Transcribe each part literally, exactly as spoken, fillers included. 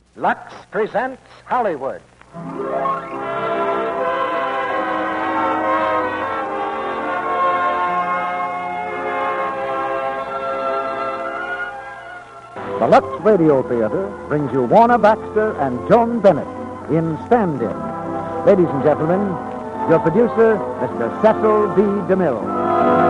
Lux presents Hollywood. The Lux Radio Theater brings you Warner Baxter and Joan Bennett in Stand-In. Ladies and gentlemen, your producer, Mister Cecil B. DeMille.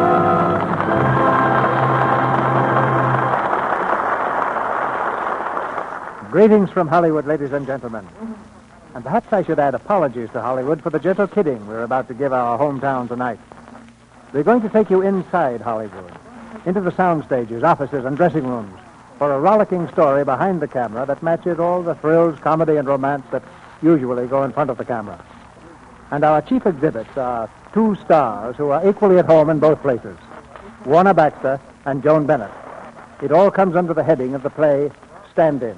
Greetings from Hollywood, ladies and gentlemen. And perhaps I should add apologies to Hollywood for the gentle kidding we're about to give our hometown tonight. We're going to take you inside Hollywood, into the sound stages, offices, and dressing rooms, for a rollicking story behind the camera that matches all the thrills, comedy, and romance that usually go in front of the camera. And our chief exhibits are two stars who are equally at home in both places, Warner Baxter and Joan Bennett. It all comes under the heading of the play Stand-In.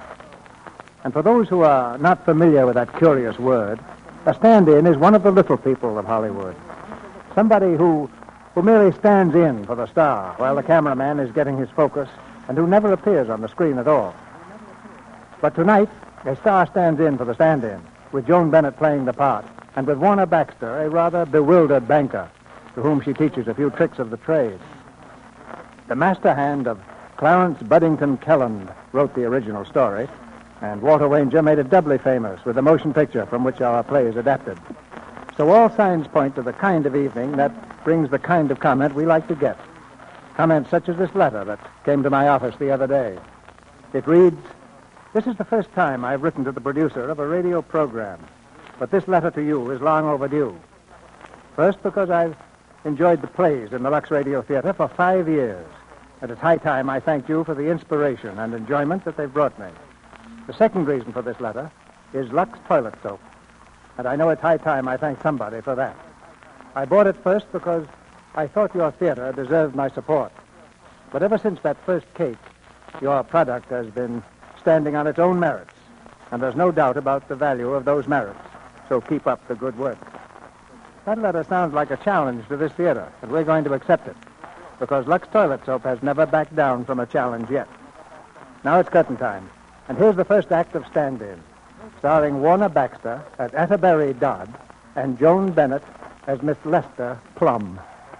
And for those who are not familiar with that curious word, a stand-in is one of the little people of Hollywood. Somebody who, who merely stands in for the star while the cameraman is getting his focus and who never appears on the screen at all. But tonight, a star stands in for the stand-in, with Joan Bennett playing the part, and with Warner Baxter, a rather bewildered banker, to whom she teaches a few tricks of the trade. The master hand of Clarence Buddington Kelland wrote the original story, and Walter Wanger made it doubly famous with the motion picture from which our play is adapted. So all signs point to the kind of evening that brings the kind of comment we like to get. Comments such as this letter that came to my office the other day. It reads, "This is the first time I've written to the producer of a radio program, but this letter to you is long overdue. First, because I've enjoyed the plays in the Lux Radio Theater for five years, and it's high time I thanked you for the inspiration and enjoyment that they've brought me. The second reason for this letter is Lux toilet soap, and I know it's high time I thank somebody for that. I bought it first because I thought your theater deserved my support. But ever since that first cake, your product has been standing on its own merits, and there's no doubt about the value of those merits, so keep up the good work." That letter sounds like a challenge to this theater, and we're going to accept it, because Lux toilet soap has never backed down from a challenge yet. Now it's curtain time. And here's the first act of Stand-In, starring Warner Baxter as Atterbury Dodd and Joan Bennett as Miss Lester Plum.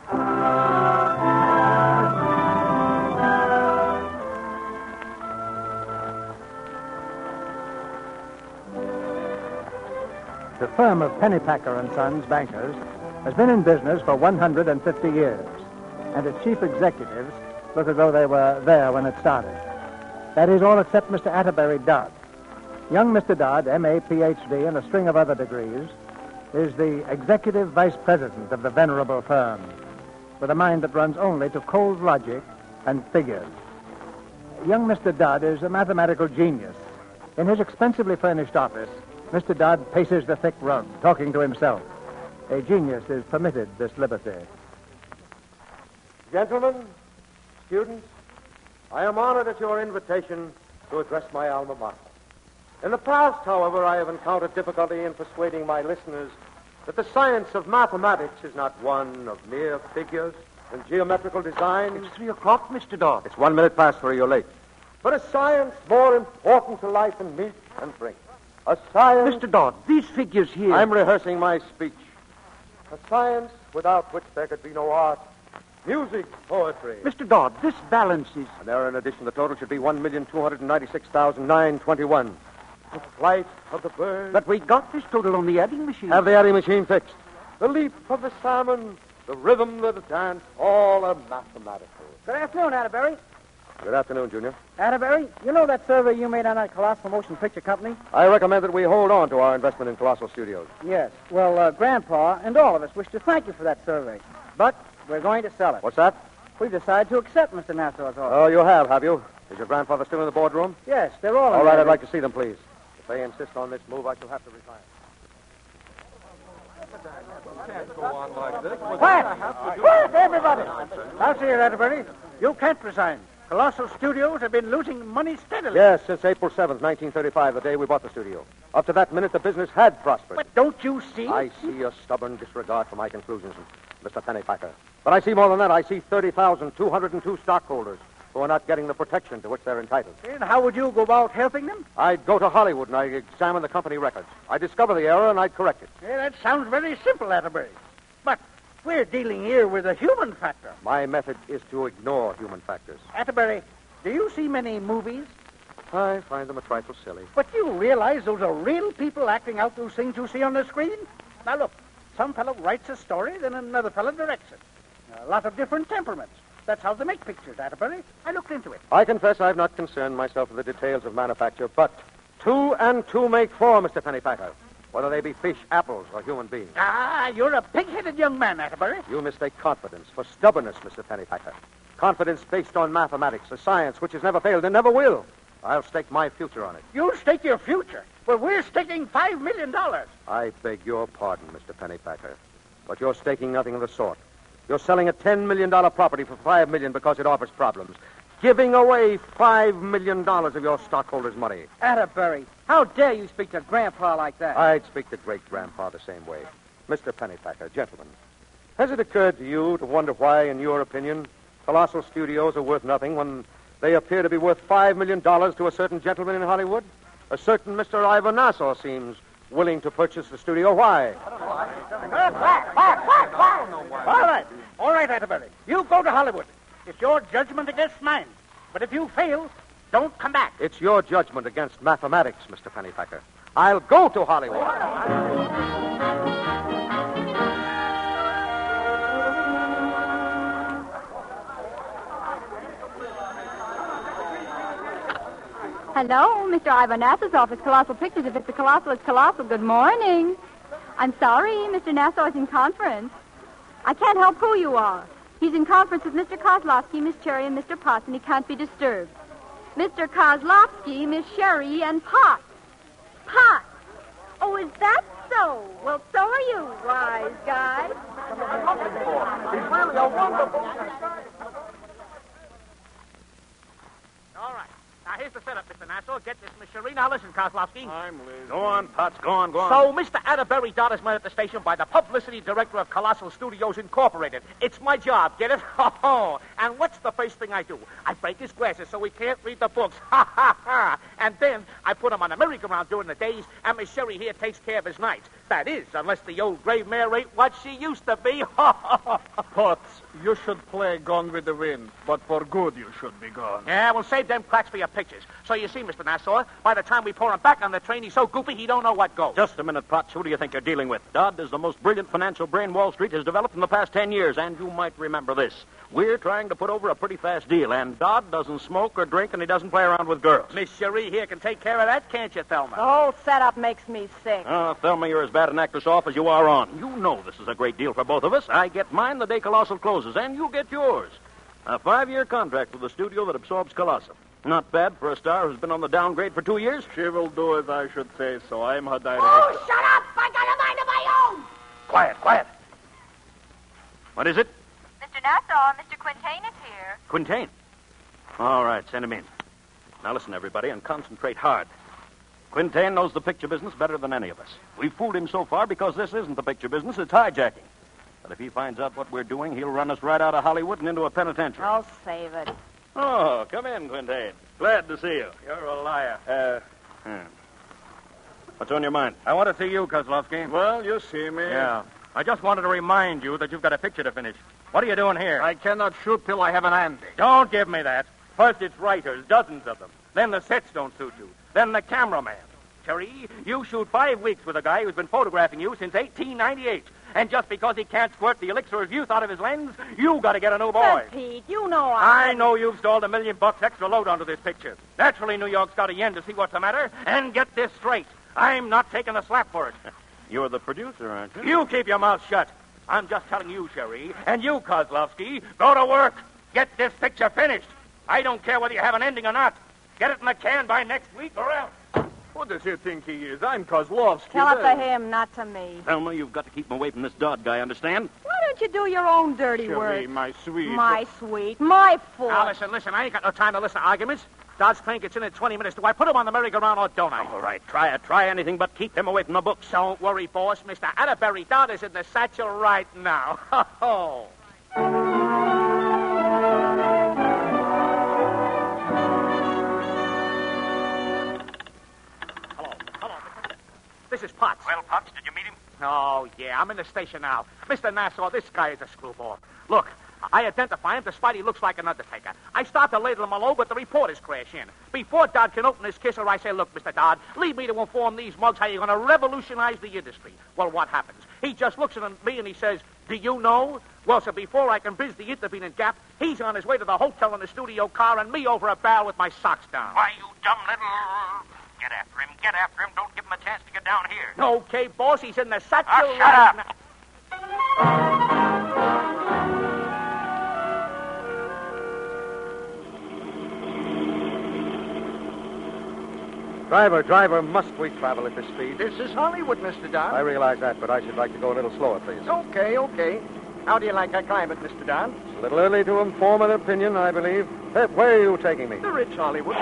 The firm of Pennypacker and Sons Bankers has been in business for one hundred fifty years, and its chief executives look as though they were there when it started. That is, all except Mister Atterbury Dodd. Young Mister Dodd, M A, P H D, and a string of other degrees, is the executive vice president of the venerable firm, with a mind that runs only to cold logic and figures. Young Mister Dodd is a mathematical genius. In his expensively furnished office, Mister Dodd paces the thick rug, talking to himself. A genius is permitted this liberty. Gentlemen, students, I am honored at your invitation to address my alma mater. In the past, however, I have encountered difficulty in persuading my listeners that the science of mathematics is not one of mere figures and geometrical design. It's three o'clock, Mister Dodd. It's one minute past three, you're late. But a science more important to life than meat and drink. A science... Mister Dodd, these figures here... I'm rehearsing my speech. A science without which there could be no art, music, poetry. Mister Dodd, this balance is... An error in addition, the total should be one million two hundred ninety-six thousand nine hundred twenty-one. The flight of the bird. But we got this total on the adding machine. Have the adding machine fixed. The leap of the salmon, the rhythm of the dance, all are mathematical. Good afternoon, Atterbury. Good afternoon, Junior. Atterbury, you know that survey you made on that Colossal Motion Picture Company? I recommend that we hold on to our investment in Colossal Studios. Yes. Well, uh, Grandpa and all of us wish to thank you for that survey. But we're going to sell it. What's that? We've decided to accept Mister Nassau's offer. Oh, you have, have you? Is your grandfather still in the boardroom? Yes, they're all in All right, there. I'd like to see them, please. If they insist on this move, I shall have to resign. Can't go on like this. Quiet! Quiet, everybody! Now, see here, Atterbury. You can't resign. Colossal Studios have been losing money steadily. Yes, since April seventh, nineteen thirty-five, the day we bought the studio. Up to that minute, the business had prospered. But don't you see? I see a stubborn disregard for my conclusions, Mister Pennypacker. But I see more than that. I see thirty thousand two hundred two stockholders, who are not getting the protection to which they're entitled. And how would you go about helping them? I'd go to Hollywood and I'd examine the company records. I'd discover the error and I'd correct it. Yeah, that sounds very simple, Atterbury. But we're dealing here with a human factor. My method is to ignore human factors. Atterbury, do you see many movies? I find them a trifle silly. But you realize those are real people acting out those things you see on the screen? Now, look, some fellow writes a story, then another fellow directs it. A lot of different temperaments. That's how they make pictures, Atterbury. I looked into it. I confess I've not concerned myself with the details of manufacture, but two and two make four, Mister Pennypacker, whether they be fish, apples, or human beings. Ah, you're a pig-headed young man, Atterbury. You mistake confidence for stubbornness, Mister Pennypacker. Confidence based on mathematics, a science which has never failed and never will. I'll stake my future on it. You'll stake your future. Well, we're staking five million dollars. I beg your pardon, Mister Pennypacker, but you're staking nothing of the sort. You're selling a ten million dollars property for five million dollars because it offers problems. Giving away five million dollars of your stockholders' money. Atterbury, how dare you speak to Grandpa like that? I'd speak to great-grandpa the same way. Mister Pennypacker, gentlemen, has it occurred to you to wonder why, in your opinion, Colossal Studios are worth nothing when they appear to be worth five million dollars to a certain gentleman in Hollywood? A certain Mister Ivor Nassau seems willing to purchase the studio. Why? All right. All right, Atterbury. You go to Hollywood. It's your judgment against mine. But if you fail, don't come back. It's your judgment against mathematics, Mister Pennypacker. I'll go to Hollywood. Hello, Mister Ivan Nassau's office, Colossal Pictures. If it's a Colossal, it's Colossal. Good morning. I'm sorry, Mister Nassau is in conference. I can't help who you are. He's in conference with Mister Kozlowski, Miss Cherry, and Mister Potts, and he can't be disturbed. Mister Kozlowski, Miss Sherry, and Potts. Potts. Oh, is that so? Well, so are you, wise guy. He's really a wonderful... All right. Now, here's the setup, Mister Nassau. Get this, Miss Sherry. Now, listen, Kozlowski. I'm Liz. Go on, Potts, go on, go on. So, Mister Atterbury Dodd is met at the station by the publicity director of Colossal Studios Incorporated. It's my job, get it? Oh, and what's the first thing I do? I break his glasses so he can't read the books. Ha, ha, ha. And then I put him on a merry-go-round during the days, and Miss Sherry here takes care of his nights. That is, unless the old gray mare ain't what she used to be. Potts, you should play Gone with the Wind, but for good you should be gone. Yeah, we'll save them cracks for your pictures. So you see, Mister Nassau, by the time we pour him back on the train, he's so goofy he don't know what goes. Just a minute, Potts. Who do you think you're dealing with? Dodd is the most brilliant financial brain Wall Street has developed in the past ten years, and you might remember this. We're trying to put over a pretty fast deal, and Dodd doesn't smoke or drink, and he doesn't play around with girls. Miss Cherie here can take care of that, can't you, Thelma? The whole setup makes me sick. Oh, Thelma, you're as bad an actress off as you are on. You know this is a great deal for both of us. I get mine the day Colossal closes, and you get yours. A five-year contract with a studio that absorbs Colossal. Not bad for a star who's been on the downgrade for two years. She will do as I should say, so I'm her director. Oh, shut up! I got a mind of my own! Quiet, quiet. What is it? Mister Nassau, Mister Quintain is here. Quintain. All right, send him in. Now listen, everybody, and concentrate hard. Quintain knows the picture business better than any of us. We've fooled him so far because this isn't the picture business, it's hijacking. But if he finds out what we're doing, he'll run us right out of Hollywood and into a penitentiary. I'll save it. Oh, come in, Quintain. Glad to see you. You're a liar. Uh, hmm. What's on your mind? I want to see you, Kozlowski. Well, you see me. Yeah. I just wanted to remind you that you've got a picture to finish. What are you doing here? I cannot shoot till I have an Andy. Don't give me that. First it's writers, dozens of them. Then the sets don't suit you. Then the cameraman. Cherry, you shoot five weeks with a guy who's been photographing you since eighteen ninety-eight. And just because he can't squirt the elixir of youth out of his lens, you got to get a new boy. But, Pete, you know I... I know you've stalled a million bucks extra load onto this picture. Naturally, New York's got a yen to see what's the matter. And get this straight. I'm not taking a slap for it. You're the producer, aren't you? You keep your mouth shut. I'm just telling you, Sherry, and you, Kozlowski, go to work. Get this picture finished. I don't care whether you have an ending or not. Get it in the can by next week or else. What does he think he is? I'm Kozlowski. Tell it there. to him, not to me. Thelma, you've got to keep him away from this Dodd guy, understand? Why don't you do your own dirty Cherie, work? my sweet. My sweet, my fool. Now, listen, listen. I ain't got no time to listen to arguments. Dodd's train gets in in twenty minutes. Do I put him on the merry-go-round or don't I? All right, try it. Try anything but keep him away from the books. Don't worry, boss. Mister Atterbury Dodd is in the satchel right now. Ho, ho. Where's his Potts? Well, Pops, did you meet him? Oh, yeah, I'm in the station now. Mister Nassau, this guy is a screwball. Look, I identify him despite he looks like an undertaker. I start to ladle him all over, but the reporters crash in. Before Dodd can open his kisser, I say, look, Mister Dodd, leave me to inform these mugs how you're going to revolutionize the industry. Well, what happens? He just looks at me and he says, do you know? Well, so before I can biz the intervening gap, he's on his way to the hotel in the studio car and me over a barrel with my socks down. Why, you dumb little... Get after him. Get after him. Don't give him a chance to get down here. Okay, boss, he's in the satchel. Oh, shut right up. Driver, driver, must we travel at this speed? This is Hollywood, Mister Dodd. I realize that, but I should like to go a little slower, please. Okay, okay. How do you like our climate, Mister Dodd? It's a little early to inform an opinion, I believe. Hey, where are you taking me? The rich Hollywood.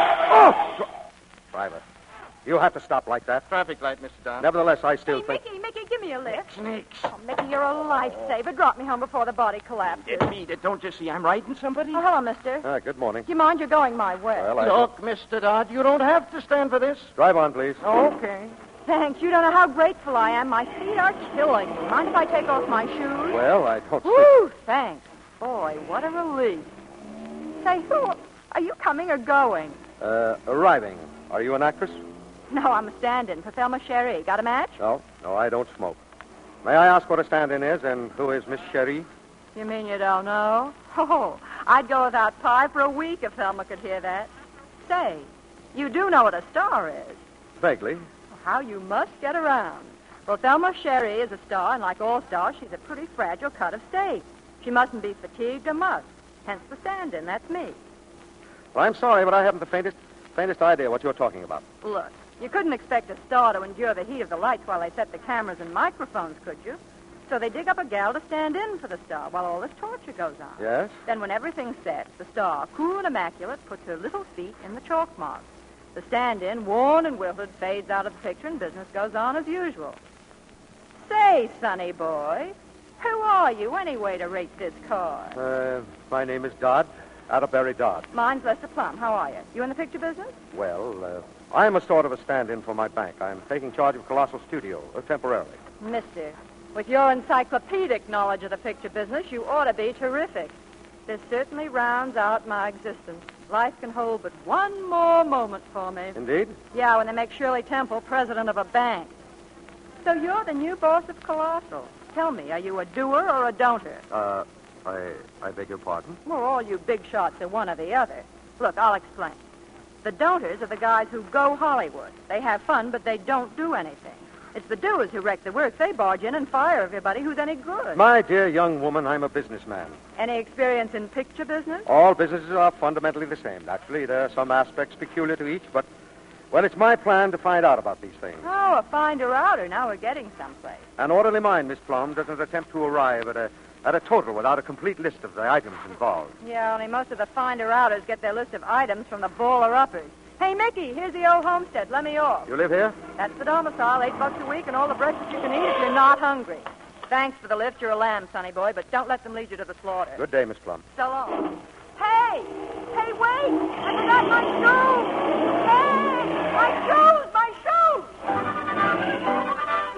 Oh! Driver, you have to stop like that. Traffic light, Mister Dodd. Nevertheless, I still Hey, think... Mickey, Mickey, give me a lift. Snakes. Oh, Mickey, you're a lifesaver. Drop me home before the body collapses. It's me. Don't you see I'm riding somebody? Oh, hello, mister. Ah, good morning. Do you mind you're going my way? Well, I... Look, Mister Dodd, you don't have to stand for this. Drive on, please. Okay. Thanks. You don't know how grateful I am. My feet are killing me. Mind if I take off my shoes? Well, I don't see... Woo, thanks. Boy, what a relief. Say, who... Are you coming or going? Uh, arriving. Are you an actress? No, I'm a stand-in for Thelma Sherry. Got a match? No. No, I don't smoke. May I ask what a stand-in is, and who is Miss Sherry? You mean you don't know? Oh, I'd go without pie for a week if Thelma could hear that. Say, you do know what a star is. Vaguely. How you must get around. Well, Thelma Sherry is a star, and like all stars, she's a pretty fragile cut of steak. She mustn't be fatigued or much. Hence the stand-in. That's me. Well, I'm sorry, but I haven't the faintest, faintest idea what you're talking about. Look, you couldn't expect a star to endure the heat of the lights while they set the cameras and microphones, could you? So they dig up a gal to stand in for the star while all this torture goes on. Yes? Then when everything's set, the star, cool and immaculate, puts her little feet in the chalk marks. The stand-in, worn and wilted, fades out of the picture and business goes on as usual. Say, sonny boy, who are you anyway to rate this car? Uh, my name is Dodd. Atterbury Dodd. Mine's Lester Plum. How are you? You in the picture business? Well, uh, I'm a sort of a stand-in for my bank. I'm taking charge of Colossal Studio, uh, temporarily. Mister, with your encyclopedic knowledge of the picture business, you ought to be terrific. This certainly rounds out my existence. Life can hold but one more moment for me. Indeed? Yeah, when they make Shirley Temple president of a bank. So you're the new boss of Colossal. Tell me, are you a doer or a don'ter? Uh, I, I beg your pardon? Well, all you big shots are one or the other. Look, I'll explain. The don'ters are the guys who go Hollywood. They have fun, but they don't do anything. It's the doers who wreck the work. They barge in and fire everybody who's any good. My dear young woman, I'm a businessman. Any experience in picture business? All businesses are fundamentally the same. Naturally, there are some aspects peculiar to each, but, well, it's my plan to find out about these things. Oh, a finder-outer. Now we're getting someplace. An orderly mind, Miss Plum, doesn't attempt to arrive at a at a total without a complete list of the items involved. Yeah, only most of the finder-outers get their list of items from the baller-uppers. Hey, Mickey, here's the old homestead. Let me off. You live here? That's the domicile. Eight bucks a week and all the breakfast you can eat if you're not hungry. Thanks for the lift. You're a lamb, sonny boy, but don't let them lead you to the slaughter. Good day, Miss Plum. So long. Hey! Hey, wait! I forgot my shoes! Hey! My shoes! My shoes!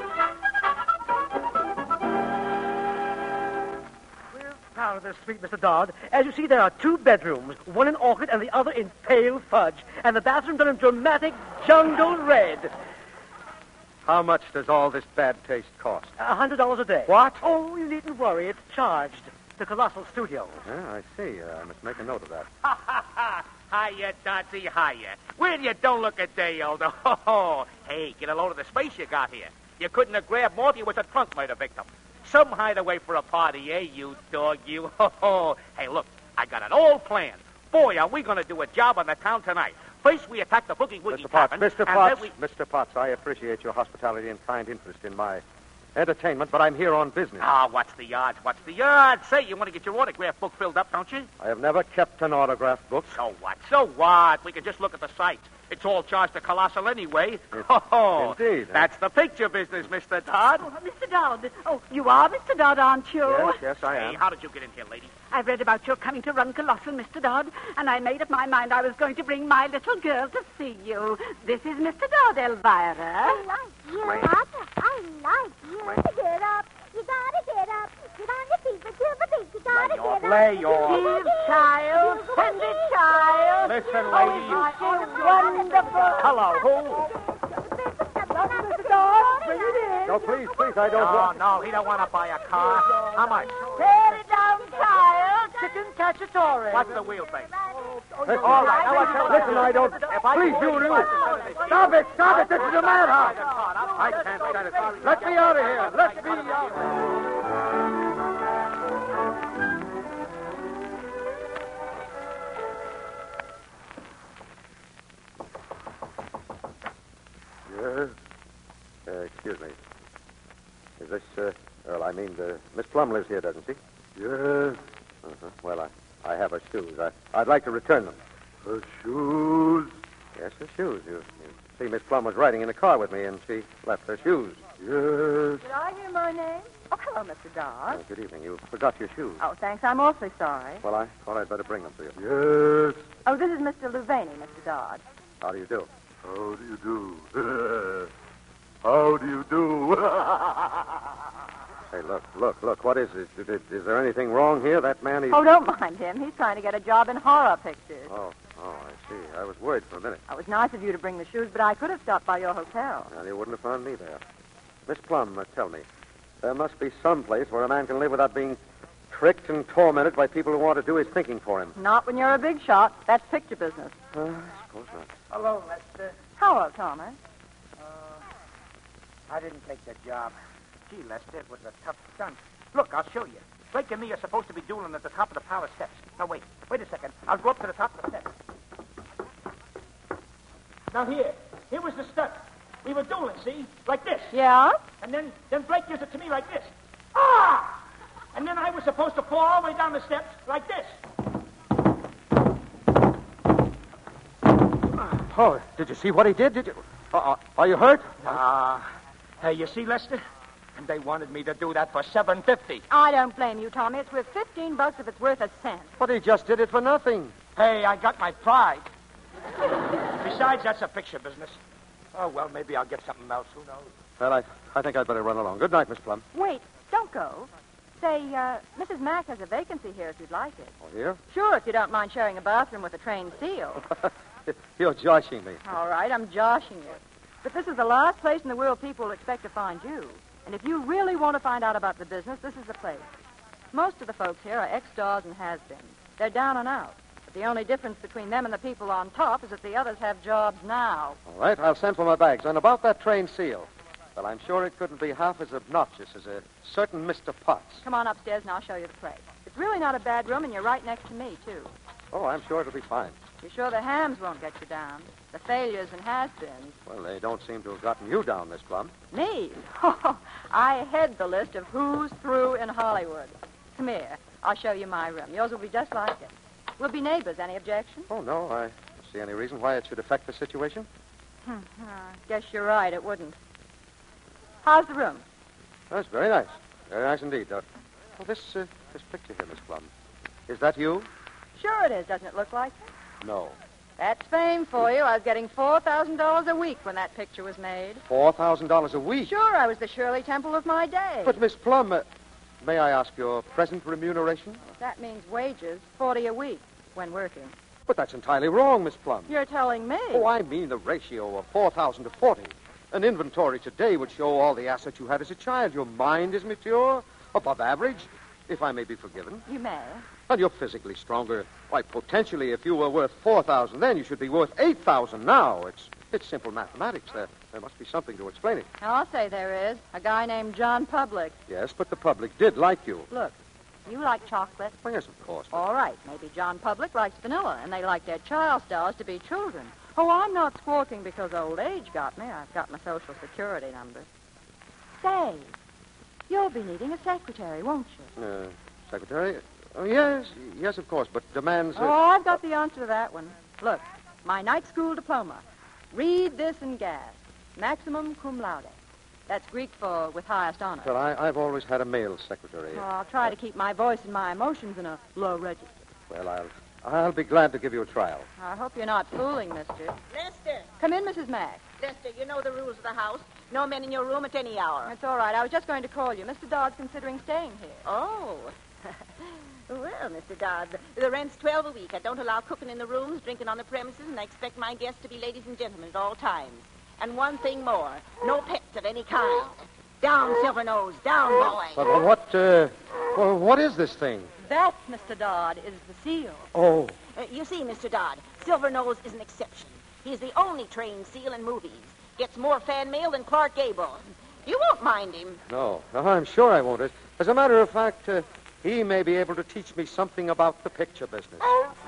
Out of the street, Mister Dodd. As you see, there are two bedrooms, one in orchid and the other in pale fudge, and the bathroom done in dramatic jungle red. How much does all this bad taste cost? A hundred dollars a day. What? Oh, you needn't worry. It's charged. The Colossal Studio. Yeah, I see. Uh, I must make a note of that. Ha, ha, ha. Hiya, Dodsy, hiya. Well, you don't look a day older. Oh, hey, get a load of the space you got here. You couldn't have grabbed more if you was a trunk murder victim. Some hideaway for a party, eh, you dog, you? Ho, Hey, look, I got it all planned. Boy, are we going to do a job on the town tonight. First, we attack the Boogie Woogie Mister Potts, Tavern, Mister and Potts, then we... Mister Potts, I appreciate your hospitality and kind interest in my entertainment, but I'm here on business. Ah, what's the odds? What's the odds? Say, you want to get your autograph book filled up, don't you? I have never kept an autograph book. So what? So what? We can just look at the sites. It's all charged to Colossal anyway. It, Oh, indeed. Huh? That's the picture business, Mister Dodd. Oh, Mister Dodd. Oh, you are Mister Dodd, aren't you? Yes, yes, I Hey, am. how did you get in here, lady? I've read about your coming to run Colossal, Mister Dodd, and I made up my mind I was going to bring my little girl to see you. This is Mister Dodd, Elvira. Oh, You oughta. I like you. Get up. You gotta get up. Get on your feet, but you're the beat. You gotta Lay get off, up. lay off. Give, child. Send it, child. Listen, Oh, lady. it's wonderful. Hello, who? Mister Dog, bring it in. No, please, please, I don't No, want... no, he don't want to buy a car. How much? Tear it down, child. Chicken cacciatore. What's the wheelbase? Listen, All right, now what's the- listen, I don't... If I Please, you, you. Stop it, stop it. This is a madhouse. I can't stand it. Let me out of here. Let me out. Yes? Uh, excuse me. Is this, uh, well, I mean, uh, Miss Plum lives here, doesn't she? Yes. Uh-huh. Well, I, I have her shoes. I, I'd like to return them. Her shoes? Yes, her shoes. You, you see, Miss Plum was riding in the car with me, and she left her shoes. Yes. Did I hear my name? Oh, hello, Mister Dodd. Oh, good evening. You forgot your shoes. Oh, thanks. I'm awfully sorry. Well, I thought I'd better bring them to you. Yes. Oh, this is Mister Luvaney, Mister Dodd. How do you do? How do you do? How do you do? Hey, look, look, look. What is it? Is, is, is there anything wrong here? That man, he's... Oh, don't mind him. He's trying to get a job in horror pictures. Oh, oh, I see. I was worried for a minute. Oh, it was nice of you to bring the shoes, but I could have stopped by your hotel. Well, you wouldn't have found me there. Miss Plum, uh, tell me, there must be some place where a man can live without being tricked and tormented by people who want to do his thinking for him. Not when you're a big shot. That's picture business. Uh, I suppose not. Hello, Lester. Hello, Thomas. Uh, I didn't take that job. Gee, Lester, it was a tough stunt. Look, I'll show you. Blake and me are supposed to be dueling at the top of the palace steps. Now, wait. Wait a second. I'll go up to the top of the steps. Now, here. Here was the stunt. We were dueling, see? Like this. Yeah? And then, then Blake gives it to me like this. Ah! And then I was supposed to fall all the way down the steps like this. Oh, did you see what he did? Did you? Uh, are you hurt? Ah. Uh, hey, you see, Lester? And they wanted me to do that for seven fifty. I don't blame you, Tommy. It's worth fifteen bucks if it's worth a cent. But he just did it for nothing. Hey, I got my pride. Besides, that's a picture business. Oh, well, maybe I'll get something else. Who knows? Well, I, I think I'd better run along. Good night, Miss Plum. Wait, don't go. Say, uh, Missus Mack has a vacancy here if you'd like it. Oh, here? Sure, if you don't mind sharing a bathroom with a trained seal. You're joshing me. All right, I'm joshing you. But this is the last place in the world people will expect to find you. And if you really want to find out about the business, this is the place. Most of the folks here are ex-stars and has-beens. They're down and out. But the only difference between them and the people on top is that the others have jobs now. All right, I'll send for my bags. And about that trained seal, well, I'm sure it couldn't be half as obnoxious as a certain Mister Potts. Come on upstairs and I'll show you the place. It's really not a bad room, and you're right next to me, too. Oh, I'm sure it'll be fine. You're sure the hams won't get you down? The failures and has-beens. Well, they don't seem to have gotten you down, Miss Plum. Me? Oh, I head the list of who's through in Hollywood. Come here. I'll show you my room. Yours will be just like it. We'll be neighbors. Any objection? Oh, no. I don't see any reason why it should affect the situation. Hmm. Uh, guess you're right. It wouldn't. How's the room? That's very nice. Very nice indeed. Uh, well, this, uh, this picture here, Miss Plum, is that you? Sure it is. Doesn't it look like it? No. That's fame for you. I was getting four thousand dollars a week when that picture was made. four thousand dollars a week? Sure, I was the Shirley Temple of my day. But, Miss Plum, uh, may I ask your present remuneration? That means wages, forty a week when working. But that's entirely wrong, Miss Plum. You're telling me. Oh, I mean the ratio of four thousand to forty. An inventory today would show all the assets you had as a child. Your mind is mature, above average, if I may be forgiven. You may. And you're physically stronger. Why, potentially, if you were worth four thousand then, you should be worth eight thousand now. It's it's simple mathematics. There, there must be something to explain it. I'll say there is. A guy named John Public. Yes, but the public did like you. Look, you like chocolate? Well, yes, of course. But... All right. Maybe John Public likes vanilla, and they like their child stars to be children. Oh, I'm not squawking because old age got me. I've got my Social Security number. Say, you'll be needing a secretary, won't you? Uh, secretary? Oh, yes, yes, of course, but demands... Uh... Oh, I've got the answer to that one. Look, my night school diploma. Read this and gas. Maximum cum laude. That's Greek for with highest honor. Well, I, I've always had a male secretary. Oh, I'll try to keep my voice and my emotions in a low register. Well, I'll, I'll be glad to give you a trial. I hope you're not fooling, mister. Lester, Come in, Missus Mack. Lester, you know the rules of the house. No men in your room at any hour. That's all right. I was just going to call you. Mister Dodd's considering staying here. Oh. Well, Mister Dodd, the rent's twelve a week. I don't allow cooking in the rooms, drinking on the premises, and I expect my guests to be ladies and gentlemen at all times. And one thing more, no pets of any kind. Down, Silvernose, down, boy. But well, what, uh, well, what is this thing? That, Mister Dodd, is the seal. Oh. Uh, you see, Mister Dodd, Silvernose is an exception. He's the only trained seal in movies. Gets more fan mail than Clark Gable. You won't mind him. No, no, I'm sure I won't. As a matter of fact, uh, he may be able to teach me something about the picture business.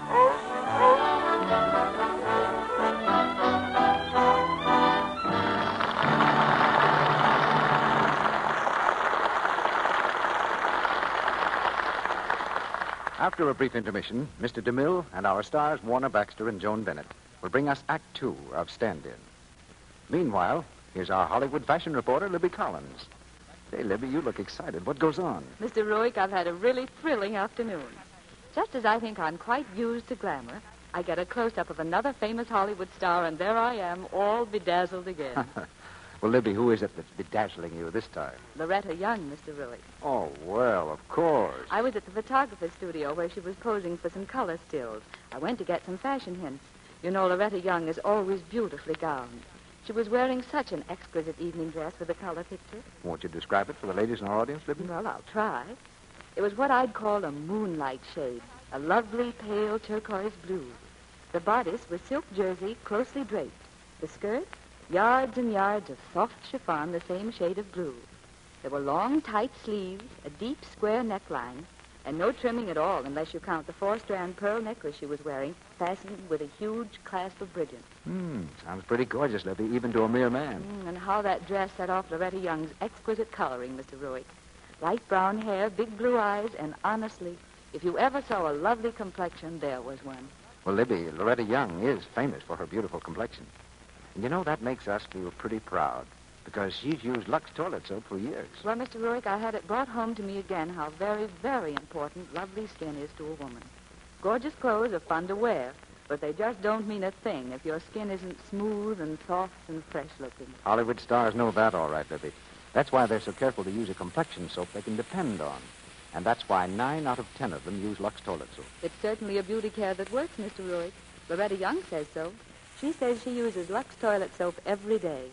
After a brief intermission, Mister DeMille and our stars, Warner Baxter and Joan Bennett, will bring us Act Two of Stand-In. Meanwhile, here's our Hollywood fashion reporter, Libby Collins. Say, Libby, you look excited. What goes on? Mister Ruick, I've had a really thrilling afternoon. Just as I think I'm quite used to glamour, I get a close-up of another famous Hollywood star, and there I am, all bedazzled again. Well, Libby, who is it that's bedazzling you this time? Loretta Young, Mister Ruick. Oh, well, of course. I was at the photographer's studio where she was posing for some color stills. I went to get some fashion hints. You know, Loretta Young is always beautifully gowned. She was wearing such an exquisite evening dress for the color picture. Won't you describe it for the ladies in our audience, Libby? Well, I'll try. It was what I'd call a moonlight shade, a lovely pale turquoise blue. The bodice was silk jersey, closely draped. The skirt, yards and yards of soft chiffon, the same shade of blue. There were long, tight sleeves, a deep square neckline, and no trimming at all unless you count the four-strand pearl necklace she was wearing, fastened with a huge clasp of brilliants. Hmm, sounds pretty gorgeous, Libby, even to a mere man. Mm, and how that dress set off Loretta Young's exquisite coloring, Mister Ruick. Light brown hair, big blue eyes, and honestly, if you ever saw a lovely complexion, there was one. Well, Libby, Loretta Young is famous for her beautiful complexion. And you know, that makes us feel pretty proud, because she's used Lux toilet soap for years. Well, Mister Ruick, I had it brought home to me again how very, very important lovely skin is to a woman. Gorgeous clothes are fun to wear, but they just don't mean a thing if your skin isn't smooth and soft and fresh-looking. Hollywood stars know that all right, Libby. That's why they're so careful to use a complexion soap they can depend on. And that's why nine out of ten of them use Lux toilet soap. It's certainly a beauty care that works, Mister Ruick. Loretta Young says so. She says she uses Lux toilet soap every day.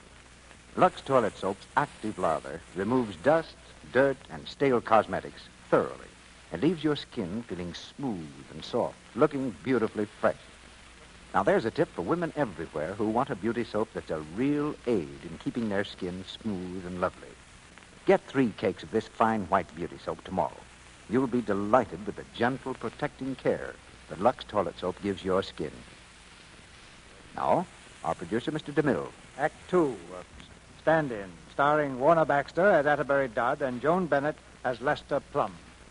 Lux toilet soap's active lather removes dust, dirt, and stale cosmetics thoroughly and leaves your skin feeling smooth and soft, looking beautifully fresh. Now, there's a tip for women everywhere who want a beauty soap that's a real aid in keeping their skin smooth and lovely. Get three cakes of this fine white beauty soap tomorrow. You'll be delighted with the gentle, protecting care that Lux toilet soap gives your skin. Now, our producer, Mister DeMille. Act Two of Stand-In, starring Warner Baxter as Atterbury Dodd and Joan Bennett as Lester Plum.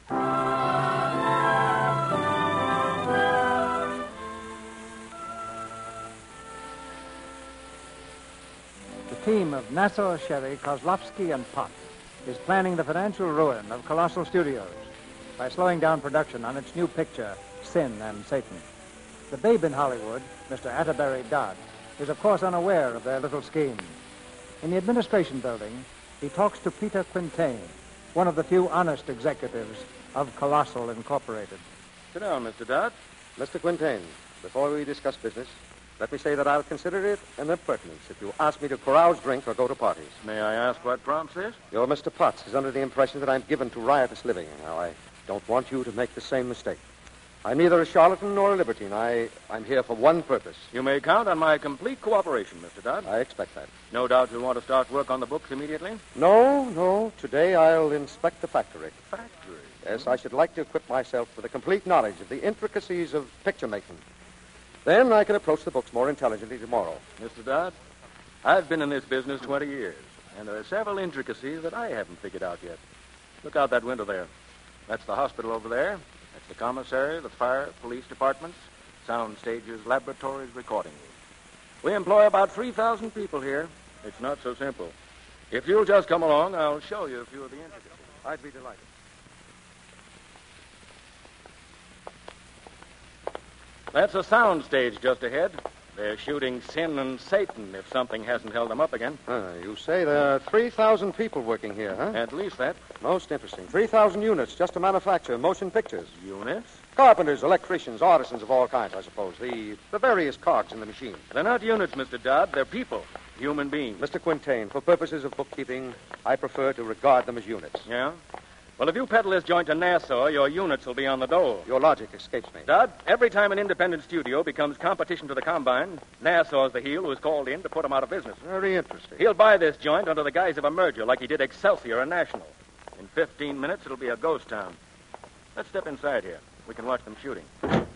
The team of Nassau, Sherry, Kozlowski, and Potts is planning the financial ruin of Colossal Studios by slowing down production on its new picture, Sin and Satan. The babe in Hollywood, Mister Atterbury Dodd, is of course unaware of their little scheme. In the administration building, he talks to Peter Quintain, one of the few honest executives of Colossal Incorporated. Sit down, Mister Dodd. Mister Quintain, before we discuss business, let me say that I'll consider it an impertinence if you ask me to carouse, drink, or go to parties. May I ask what prompts this? Your Mister Potts is under the impression that I'm given to riotous living. Now, I don't want you to make the same mistake. I'm neither a charlatan nor a libertine. I, I'm here for one purpose. You may count on my complete cooperation, Mister Dodd. I expect that. No doubt you'll want to start work on the books immediately? No, no. Today I'll inspect the factory. Factory? Yes, I should like to equip myself with a complete knowledge of the intricacies of picture making. Then I can approach the books more intelligently tomorrow. Mister Dodd, I've been in this business twenty years, and there are several intricacies that I haven't figured out yet. Look out that window there. That's the hospital over there. That's the commissary, the fire, police departments, sound stages, laboratories, recording rooms. We employ about three thousand people here. It's not so simple. If you'll just come along, I'll show you a few of the intricacies. I'd be delighted. That's a sound stage just ahead. They're shooting Sin and Satan if something hasn't held them up again. Uh, you say there are three thousand people working here, huh? At least that. Most interesting. three thousand units just to manufacture motion pictures. Units? Carpenters, electricians, artisans of all kinds, I suppose. The, the various cogs in the machine. They're not units, Mister Dodd. They're people. Human beings. Mister Quintain, for purposes of bookkeeping, I prefer to regard them as units. Yeah? Well, if you peddle this joint to Nassau, your units will be on the dole. Your logic escapes me. Dodd, every time an independent studio becomes competition to the Combine, Nassau's the heel who is called in to put him out of business. Very interesting. He'll buy this joint under the guise of a merger like he did Excelsior and National. In fifteen minutes, it'll be a ghost town. Let's step inside here. We can watch them shooting. Now hit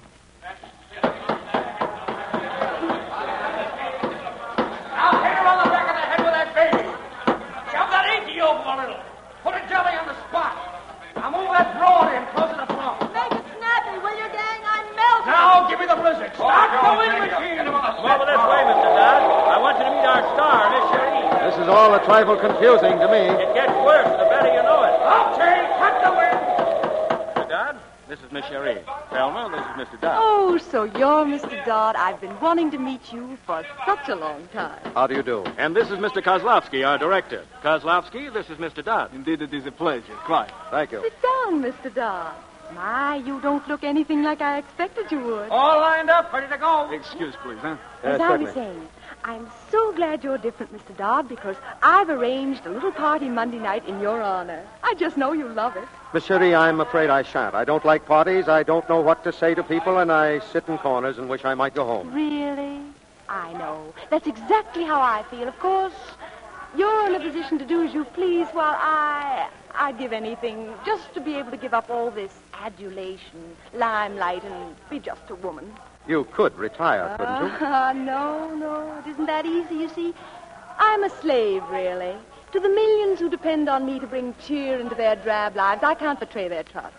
her on the back of the head with that baby. Shove that inky over a little. Put a jelly on the spot. Now move that broad in close to the floor. Make it snappy, will you, gang? I'm melting. Now give me the blizzard. Start the wind machine. Come over this way, Mister Dodd. I want you to meet our star, Miss Cherie. This is all a trifle confusing to me. It gets worse the better you know it. Okay, cut the wind. Mister Dodd, this is Miss Cherie. Thelma, this is Mister Dodd. Oh, so you're Mister Dodd. I've been wanting to meet you for such a long time. How do you do? And this is Mister Kozlovsky, our director. Kozlovsky, this is Mister Dodd. Indeed, it is a pleasure. Quite. Thank you. Sit down, Mister Dodd. My, you don't look anything like I expected you would. All lined up, ready to go. Excuse, please, huh? As I was saying, I'm so glad you're different, Mister Dodd, because I've arranged a little party Monday night in your honor. I just know you love it. Miss Cherie, I'm afraid I shan't. I don't like parties. I don't know what to say to people, and I sit in corners and wish I might go home. Really? I know. That's exactly how I feel. Of course, you're in a position to do as you please, while I... I'd give anything just to be able to give up all this adulation, limelight, and be just a woman. You could retire, couldn't you? Ah, no, no. It isn't that easy, you see. I'm a slave, really. To the millions who depend on me to bring cheer into their drab lives, I can't betray their trust.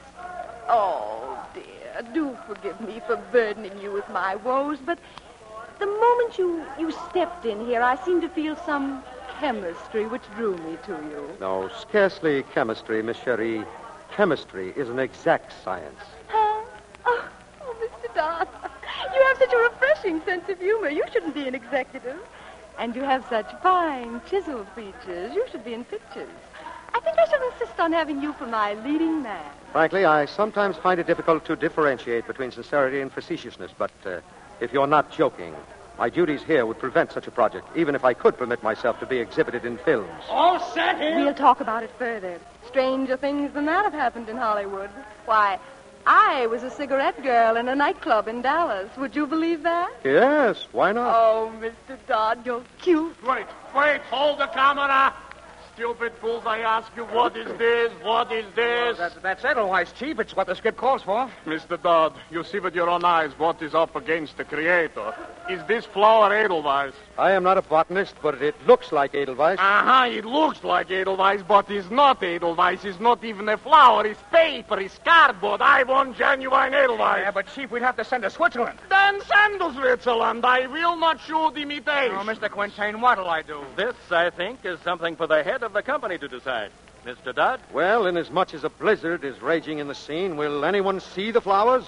Oh, dear, do forgive me for burdening you with my woes, but the moment you, you stepped in here, I seemed to feel some chemistry which drew me to you. No, scarcely chemistry, Miss Cherie. Chemistry is an exact science. Huh? Oh, oh, Mister Dodd, you have such a refreshing sense of humor. You shouldn't be an executive. And you have such fine, chiseled features. You should be in pictures. I think I should insist on having you for my leading man. Frankly, I sometimes find it difficult to differentiate between sincerity and facetiousness, but uh, if you're not joking, my duties here would prevent such a project, even if I could permit myself to be exhibited in films. All set here. We'll talk about it further. Stranger things than that have happened in Hollywood. Why, I was a cigarette girl in a nightclub in Dallas. Would you believe that? Yes, why not? Oh, Mister Dodd, you're cute. Wait, wait, hold the camera. Stupid fools, I ask you, what is this? What is this? Well, that, that's Edelweiss, Chief. It's what the script calls for. Mister Dodd, you see with your own eyes what is up against the Creator. Is this flower Edelweiss? I am not a botanist, but it looks like Edelweiss. Uh-huh, it looks like Edelweiss, but it's not Edelweiss. It's not even a flower. It's paper. It's cardboard. I want genuine Edelweiss. Yeah, but, Chief, we'd have to send to Switzerland. Then send to Switzerland. I will not shoot imitation. Oh, Mister Quintain, what'll I do? This, I think, is something for the head of the company to decide. Mister Dodd? Well, inasmuch as a blizzard is raging in the scene, will anyone see the flowers?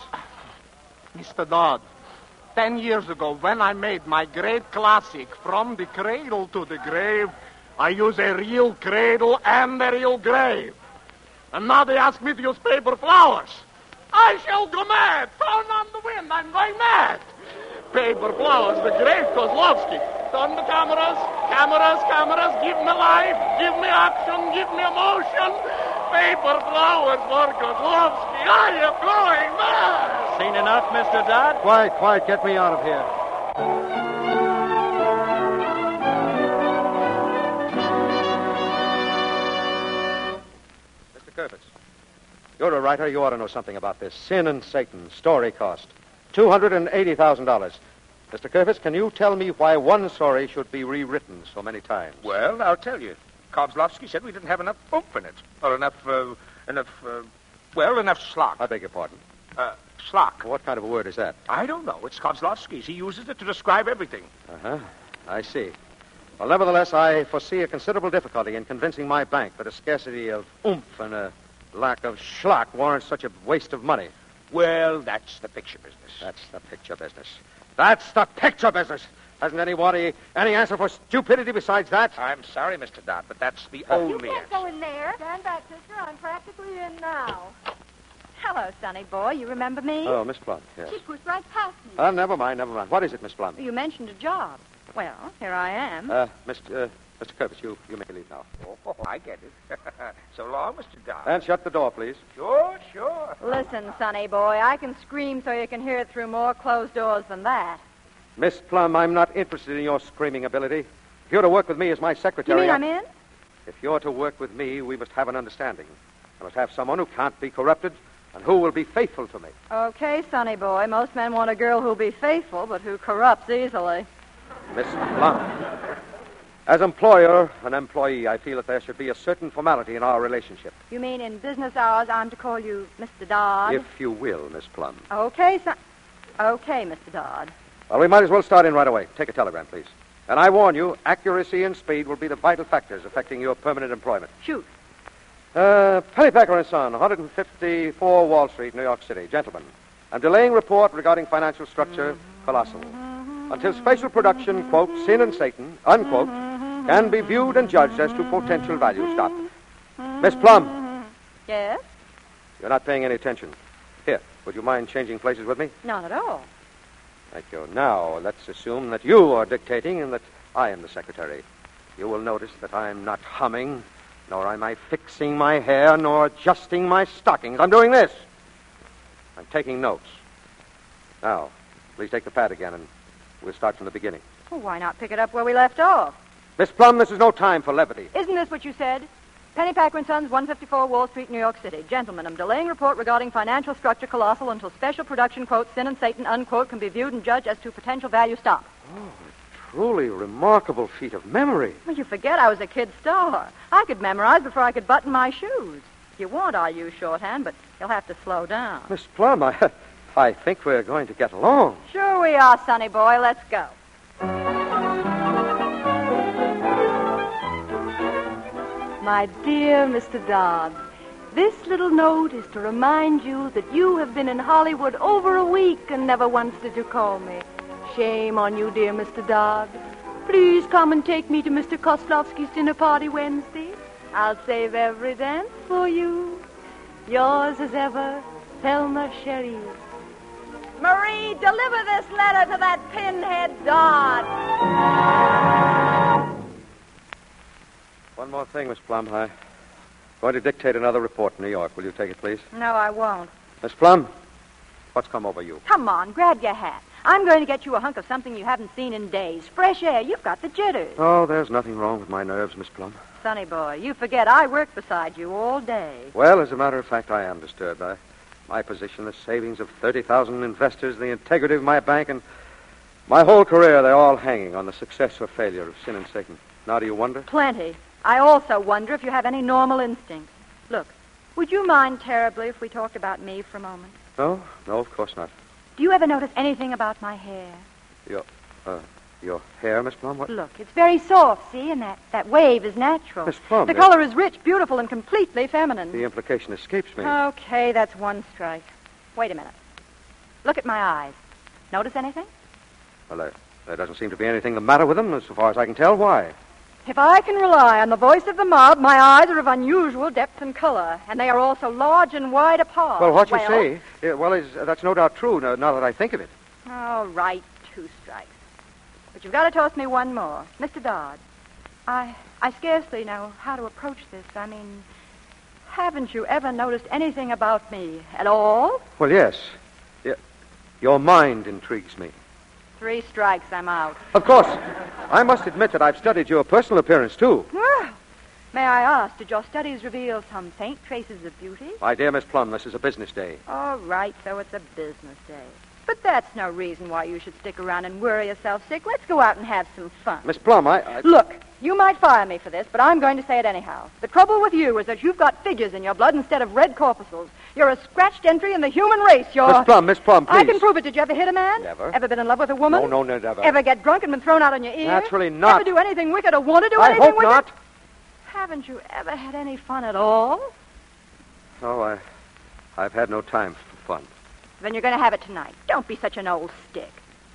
Mister Dodd, ten years ago, when I made my great classic, From the Cradle to the Grave, I used a real cradle and a real grave. And now they ask me to use paper flowers. I shall go mad. Turn on the wind. I'm going mad. Paper flowers, the great Kozlovsky. Turn the cameras, cameras, cameras. Give me life, give me action, give me emotion. Paper flowers for Kozlovsky. I am going mad. Seen enough, Mister Dodd? Quiet, quiet. Get me out of here. Mister Kurfitz, you're a writer. You ought to know something about this. Sin and Satan, story cost. two hundred eighty thousand dollars. Mister Kurfitz, can you tell me why one story should be rewritten so many times? Well, I'll tell you. Kozlovsky said we didn't have enough oomph in it. Or enough, uh, enough, uh, well, enough schlock. I beg your pardon. Uh, schlock. What kind of a word is that? I don't know. It's Kozlovsky's. He uses it to describe everything. Uh-huh. I see. Well, nevertheless, I foresee a considerable difficulty in convincing my bank that a scarcity of oomph and a lack of schlock warrants such a waste of money. Well, that's the picture business. That's the picture business. That's the picture business. Hasn't anybody any answer for stupidity besides that? I'm sorry, Mister Dodd, but that's the You only can't answer. go in there. Stand back, sister. I'm practically in now. Hello, Sonny boy. You remember me? Oh, Miss Plum, yes. She pushed right past me. Uh, never mind, never mind. What is it, Miss Plum? You mentioned a job. Well, here I am. Uh, Mister Uh, Mister Curtis, you, you may leave now. Oh, I get it. So long, Mister Dodd. And shut the door, please. Sure, sure. Listen, Sonny boy, I can scream so you can hear it through more closed doors than that. Miss Plum, I'm not interested in your screaming ability. If you're to work with me as my You secretary... mean I- I'm in? If you're to work with me, we must have an understanding. I must have someone who can't be corrupted and who will be faithful to me. Okay, Sonny boy. Most men want a girl who'll be faithful, but who corrupts easily. Miss Plum, as employer and employee, I feel that there should be a certain formality in our relationship. You mean in business hours I'm to call you Mister Dodd? If you will, Miss Plum. Okay, son. Okay, Mister Dodd. Well, we might as well start in right away. Take a telegram, please. And I warn you, accuracy and speed will be the vital factors affecting your permanent employment. Shoot. Uh, Pennypacker and Son, one fifty-four Wall Street, New York City. Gentlemen, I'm delaying report regarding financial structure, Colossal. Until special production, quote, Sin and Satan, unquote, can be viewed and judged as to potential value. Stop. Miss Plum, Yes? you're not paying any attention. Here, would you mind changing places with me? Not at all. Thank you. Now, let's assume that you are dictating and that I am the secretary. You will notice that I'm not humming, nor am I fixing my hair, nor adjusting my stockings. I'm doing this. I'm taking notes. Now, please take the pad again, and we'll start from the beginning. Well, why not pick it up where we left off? Miss Plum, this is no time for levity. Isn't this what you said? Pennypacker and Sons, one fifty-four Wall Street, New York City. Gentlemen, I'm delaying report regarding financial structure Colossal until special production, quote, Sin and Satan, unquote, can be viewed and judged as to potential value. Stop. Truly remarkable feat of memory. Well, you forget I was a kid star. I could memorize before I could button my shoes. If you want, I'll use shorthand, but you'll have to slow down. Miss Plum, I, I think we're going to get along. Sure we are, Sonny boy. Let's go. My dear Mister Dodd, this little note is to remind you that you have been in Hollywood over a week and never once did you call me. Shame on you, dear Mister Dodd. Please come and take me to Mister Koslovsky's dinner party Wednesday. I'll save every dance for you. Yours as ever, Thelma Sherry. Marie, deliver this letter to that pinhead Dodd. One more thing, Miss Plum. I'm going to dictate another report in New York. Will you take it, please? No, I won't. Miss Plum, what's come over you? Come on, grab your hat. I'm going to get you a hunk of something you haven't seen in days. Fresh air. You've got the jitters. Oh, there's nothing wrong with my nerves, Miss Plum. Sonny boy, you forget I work beside you all day. Well, as a matter of fact, I am disturbed. I, my position, the savings of thirty thousand investors, the integrity of my bank, and my whole career, they're all hanging on the success or failure of Sin and Satan. Now, do you wonder? Plenty. I also wonder if you have any normal instincts. Look, would you mind terribly if we talked about me for a moment? No, no, of course not. Do you ever notice anything about my hair? Your, uh, your hair, Miss Plum? What? Look, it's very soft, see, and that, that wave is natural. Miss Plum, the it- color is rich, beautiful, and completely feminine. The implication escapes me. Okay, that's one strike. Wait a minute. Look at my eyes. Notice anything? Well, there, there doesn't seem to be anything the matter with them, as far as I can tell. Why? If I can rely on the voice of the mob, my eyes are of unusual depth and color, and they are also large and wide apart. Well, what you say, uh, well, is uh, that's no doubt true, now, now that I think of it. All right, two strikes. But you've got to toss me one more. Mister Dodd, I I scarcely know how to approach this. I mean, haven't you ever noticed anything about me at all? Well, yes. Y- your mind intrigues me. Three strikes, I'm out. Of course. I must admit that I've studied your personal appearance, too. Well, may I ask, did your studies reveal some faint traces of beauty? My dear Miss Plum, this is a business day. All right, so it's a business day. But that's no reason why you should stick around and worry yourself sick. Let's go out and have some fun. Miss Plum, I... I... Look, you might fire me for this, but I'm going to say it anyhow. The trouble with you is that you've got figures in your blood instead of red corpuscles. You're a scratched entry in the human race. You're... Miss Plum, Miss Plum, please. I can prove it. Did you ever hit a man? Never. Ever been in love with a woman? No, no, no, never. Ever get drunk and been thrown out on your ear? Naturally not. Ever do anything wicked or want to do I anything hope wicked? not. Haven't you ever had any fun at all? Oh, I... I've had no time for fun. Then you're going to have it tonight. Don't be such an old stick.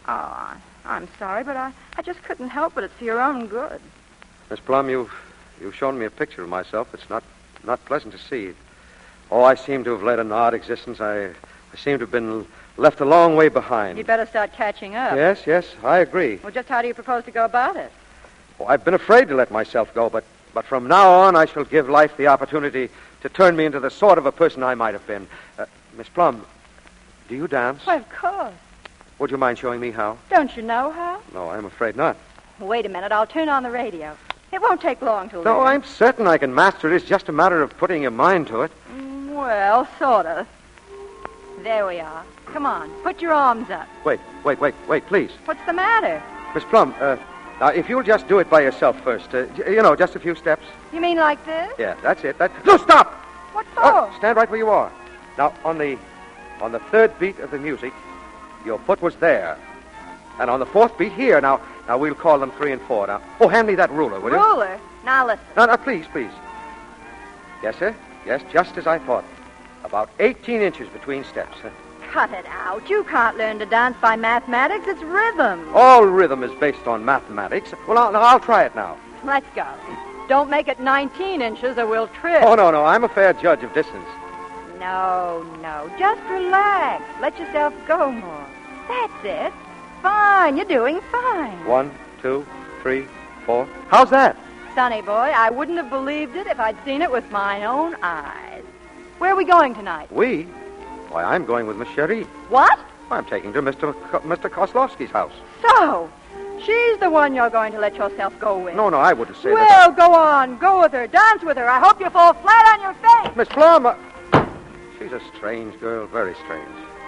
Oh, I'm sorry, but I, I just couldn't help it. It's for your own good. Miss Plum, you've, you've shown me a picture of myself. It's not, not pleasant to see. Oh, I seem to have led an odd existence. I, I seem to have been left a long way behind. You'd better start catching up. Yes, yes, I agree. Well, just how do you propose to go about it? Oh, I've been afraid to let myself go, but, but from now on I shall give life the opportunity to turn me into the sort of a person I might have been. Uh, Miss Plum, do you dance? Why, of course. Would you mind showing me how? Don't you know how? No, I'm afraid not. Wait a minute. I'll turn on the radio. It won't take long to learn. No, I'm certain I can master it. It's just a matter of putting your mind to it. Mm, well, sort of. There we are. Come on. Put your arms up. Wait, wait, wait, wait, please. What's the matter? Miss Plum, uh, now, if you'll just do it by yourself first, uh, you know, just a few steps. You mean like this? Yeah, that's it. That... No, stop! What for? Oh, stand right where you are. Now, on the, on the third beat of the music, your foot was there. And on the fourth beat here. Now, now we'll call them three and four. Now, oh, hand me that ruler, will you? Ruler? Now listen. No, no, please, please. Yes, sir. Yes, just as I thought. About eighteen inches between steps. Cut it out. You can't learn to dance by mathematics. It's rhythm. All rhythm is based on mathematics. Well, I'll, I'll try it now. Let's go. Don't make it nineteen inches or we'll trip. Oh, no, no. I'm a fair judge of distance. No, no. Just relax. Let yourself go more. That's it. Fine. You're doing fine. One, two, three, four. How's that? Sonny boy, I wouldn't have believed it if I'd seen it with my own eyes. Where are we going tonight? We? Why, I'm going with Miss Cherie. What? I'm taking her to Mister Ko- Mister Kozlovsky's house. So, she's the one you're going to let yourself go with. No, no, I wouldn't say well, that. Well, go on. Go with her. Dance with her. I hope you fall flat on your face. Miss Plum, uh, she's a strange girl, very strange.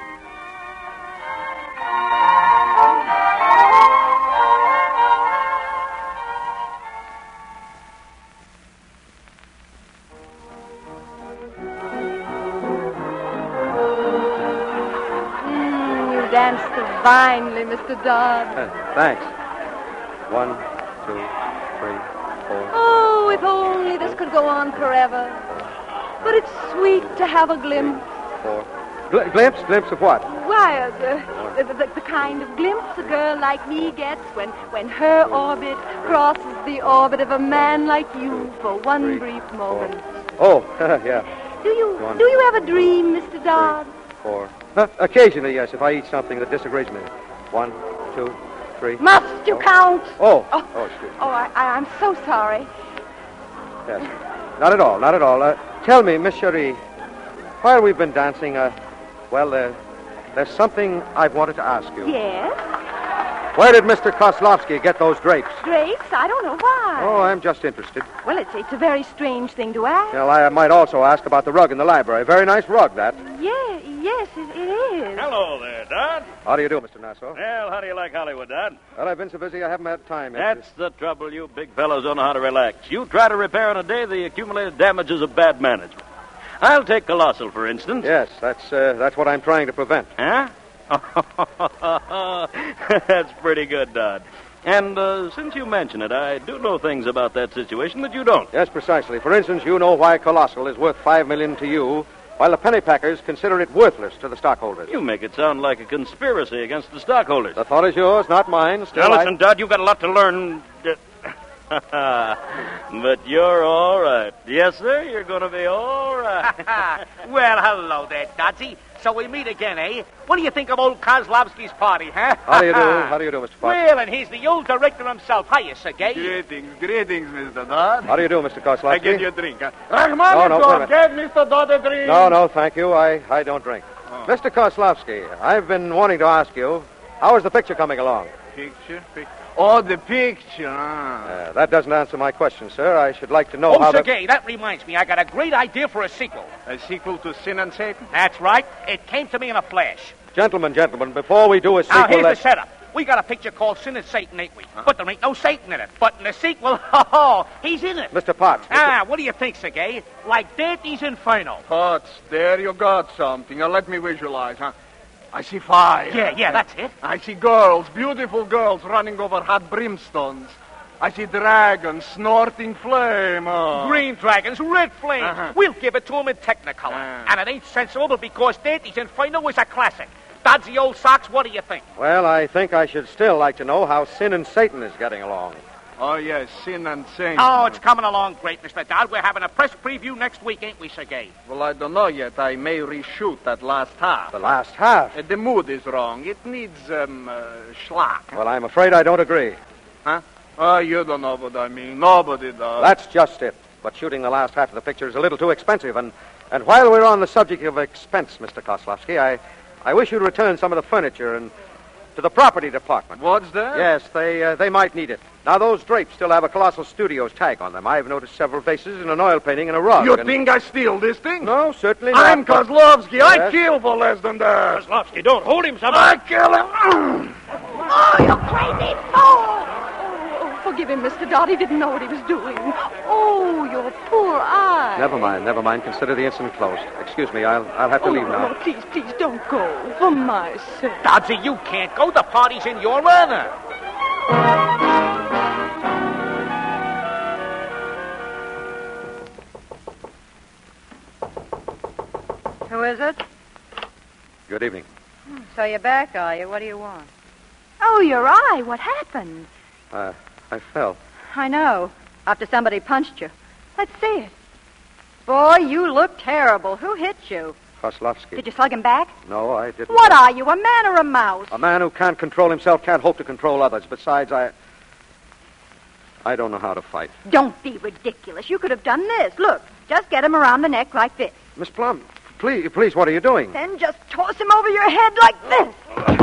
Dance divinely, Mister Dodd. Uh, thanks. One, two, three, four. Oh, if only this could go on forever. But it's sweet to have a glimpse. Four. Gl- glimpse? Glimpse of what? Why, uh, the, the, the kind of glimpse a girl like me gets when, when her orbit crosses the orbit of a man like you for one three, brief moment. Four. Oh, yeah. Do you one, do you ever dream, Mister Dodd? Three, four. Uh, occasionally, yes, if I eat something that disagrees me. One, two, three. Must you four. count? Oh. Oh, oh excuse me. Oh, I, I, I'm so sorry. Yes. Not at all, not at all. Uh, tell me, Miss Cherie, while we've been dancing, uh, well, uh, there's something I've wanted to ask you. Yes? Where did Mister Kozlovsky get those drapes? Drapes? I don't know why. Oh, I'm just interested. Well, it's it's a very strange thing to ask. Well, I might also ask about the rug in the library. Very nice rug, that. Yeah, yes, it, it is. Hello there, Dodd. How do you do, Mister Nassau? Well, how do you like Hollywood, Dodd? Well, I've been so busy I haven't had time yet. That's the trouble. You big fellows don't know how to relax. You try to repair in a day the accumulated damages of bad management. I'll take Colossal, for instance. Yes, that's uh, that's what I'm trying to prevent. Huh? That's pretty good, Dodd. And uh, since you mention it, I do know things about that situation that you don't. Yes, precisely. For instance, you know why Colossal is worth five million to you, while the pennypackers consider it worthless to the stockholders. You make it sound like a conspiracy against the stockholders. The thought is yours, not mine. Still, now, listen, I... Dodd, you've got a lot to learn. But you're all right. Yes, sir, you're going to be all right. Well, hello there, Dodsy. So we meet again, eh? What do you think of old Kozlovsky's party, huh? How do you do? How do you do, Mister Potts? Well, and he's the old director himself. Hiya, Sergei. Greetings, greetings, Mister Dodd. How do you do, Mister Kozlovsky? I get you a drink, huh? No, no, wait a minute. Get Mister Dodd a drink. No, no, thank you. I, I don't drink. Oh. Mister Kozlovsky, I've been wanting to ask you, how is the picture coming along? Picture? Picture? Oh, the picture. Ah. Uh, that doesn't answer my question, sir. I should like to know oh, how Sergei, the... that reminds me. I got a great idea for a sequel. A sequel to Sin and Satan? That's right. It came to me in a flash. Gentlemen, gentlemen, before we do a sequel... Now, here's let's... the setup. We got a picture called Sin and Satan, ain't we? Uh-huh. But there ain't no Satan in it. But in the sequel, oh, he's in it. Mister Potts. Mister Ah, what do you think, Sergei? Like Dante's Inferno. Potts, there you got something. Now, let me visualize, huh? I see fire. Yeah, yeah, that's it. I see girls, beautiful girls running over hot brimstones. I see dragons snorting flame. Oh. Green dragons, red flames. Uh-huh. We'll give it to them in Technicolor. Uh. And it ain't sensible because Dante's Inferno was a classic. Dodgy old socks, what do you think? Well, I think I should still like to know how Sin and Satan is getting along. Oh, yes, Sin and Saint. Oh, it's coming along great, Mister Dodd. We're having a press preview next week, ain't we, Sergei? Well, I don't know yet. I may reshoot that last half. The last half? Uh, the mood is wrong. It needs, um, uh, schlock. Well, I'm afraid I don't agree. Huh? Oh, you don't know what I mean. Nobody does. That's just it. But shooting the last half of the picture is a little too expensive. And, and while we're on the subject of expense, Mister Kozlovsky, I, I wish you'd return some of the furniture and to the property department. What's that? Yes, they uh, they might need it. Now, those drapes still have a Colossal Studios tag on them. I've noticed several vases and an oil painting and a rug. You and... think I steal this thing? No, certainly not. I'm but- Kozlovsky. Yes? I kill for less than that. Kozlovsky, don't hold him, I somebody. kill him. Oh, you crazy fool! Oh, forgive him, Mister Dodd. He didn't know what he was doing. Oh, your poor eye. Never mind, never mind. Consider the incident closed. Excuse me, I'll I'll have to Oh, leave no, now. no, please, please, don't go. For my sake. Dodgy, you can't go. The party's in your honor. Who is it? Good evening. So you're back, are you? What do you want? Oh, your eye. What happened? Uh, I fell. I know. After somebody punched you. Let's see it. Boy, you look terrible. Who hit you? Kozlovsky. Did you slug him back? No, I didn't. What are you, a man or a mouse? A man who can't control himself can't hope to control others. Besides, I... I don't know how to fight. Don't be ridiculous. You could have done this. Look, just get him around the neck like this. Miss Plum, please, please, what are you doing? Then just toss him over your head like this.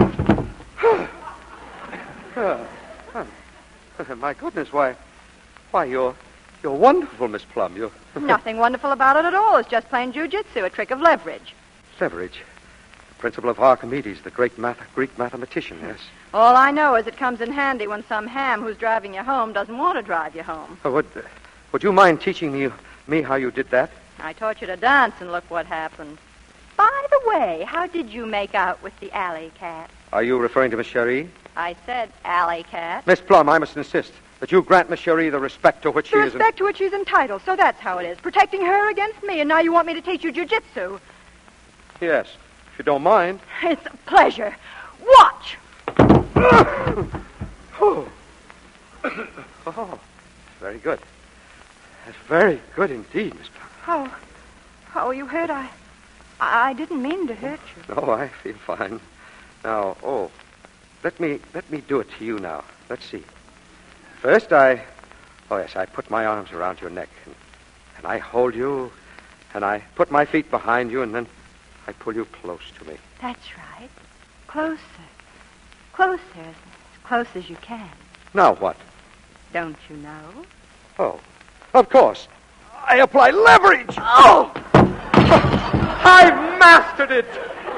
Uh, uh, my goodness, why... Why, you're... You're wonderful, Miss Plum. You're... Nothing wonderful about it at all. It's just plain jujitsu, a trick of leverage. Leverage. Principle of Archimedes, the great math- Greek mathematician, yes. All I know is it comes in handy when some ham who's driving you home doesn't want to drive you home. Uh, would, uh, would you mind teaching me, me how you did that? I taught you to dance, and look what happened. By the way, how did you make out with the alley cat? Are you referring to Miss Cherie? I said alley cat. Miss Plum, I must insist that you grant Miss Cherie the respect to which The she is... respect to which she's entitled, so that's how it is. Protecting her against me, and now you want me to teach you jujitsu. Yes, if you don't mind. It's a pleasure. Watch! Oh. Oh, very good. That's very good indeed, Miss Plum. Oh, oh, you hurt? I, I didn't mean to hurt you. No, I feel fine. Now, oh, let me let me do it to you now. Let's see. First, I, oh yes, I put my arms around your neck, and, and I hold you, and I put my feet behind you, and then I pull you close to me. That's right. Closer. Closer. As close as you can. Now what? Don't you know? Oh, of course. I apply leverage. Oh! I've mastered it.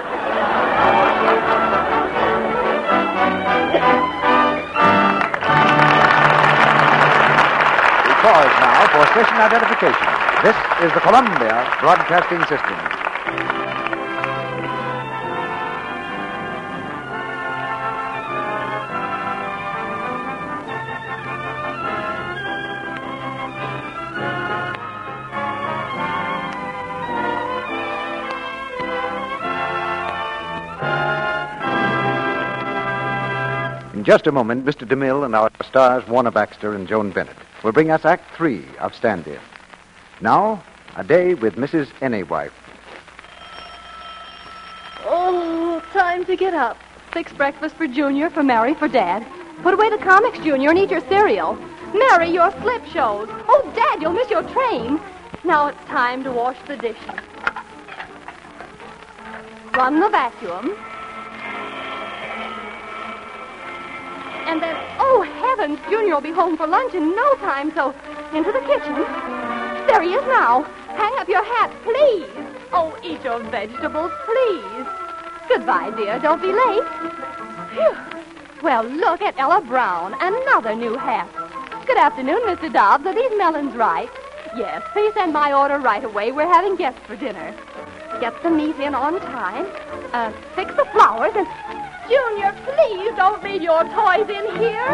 We pause now for station identification. This is the Columbia Broadcasting System. In just a moment, Mister DeMille and our stars, Warner Baxter and Joan Bennett, will bring us Act Three of Stand In. Now, a day with Missus Anywife. Oh, time to get up. Fix breakfast for Junior, for Mary, for Dad. Put away the comics, Junior, and eat your cereal. Mary, your slip shows. Oh, Dad, you'll miss your train. Now it's time to wash the dishes. Run the vacuum. And then, oh, heavens, Junior will be home for lunch in no time, so into the kitchen. There he is now. Hang up your hat, please. Oh, eat your vegetables, please. Goodbye, dear. Don't be late. Phew. Well, look at Ella Brown. Another new hat. Good afternoon, Mister Dobbs. Are these melons right? Yes, please send my order right away. We're having guests for dinner. Get the meat in on time. Uh, fix the flowers and... Junior, please don't leave your toys in here.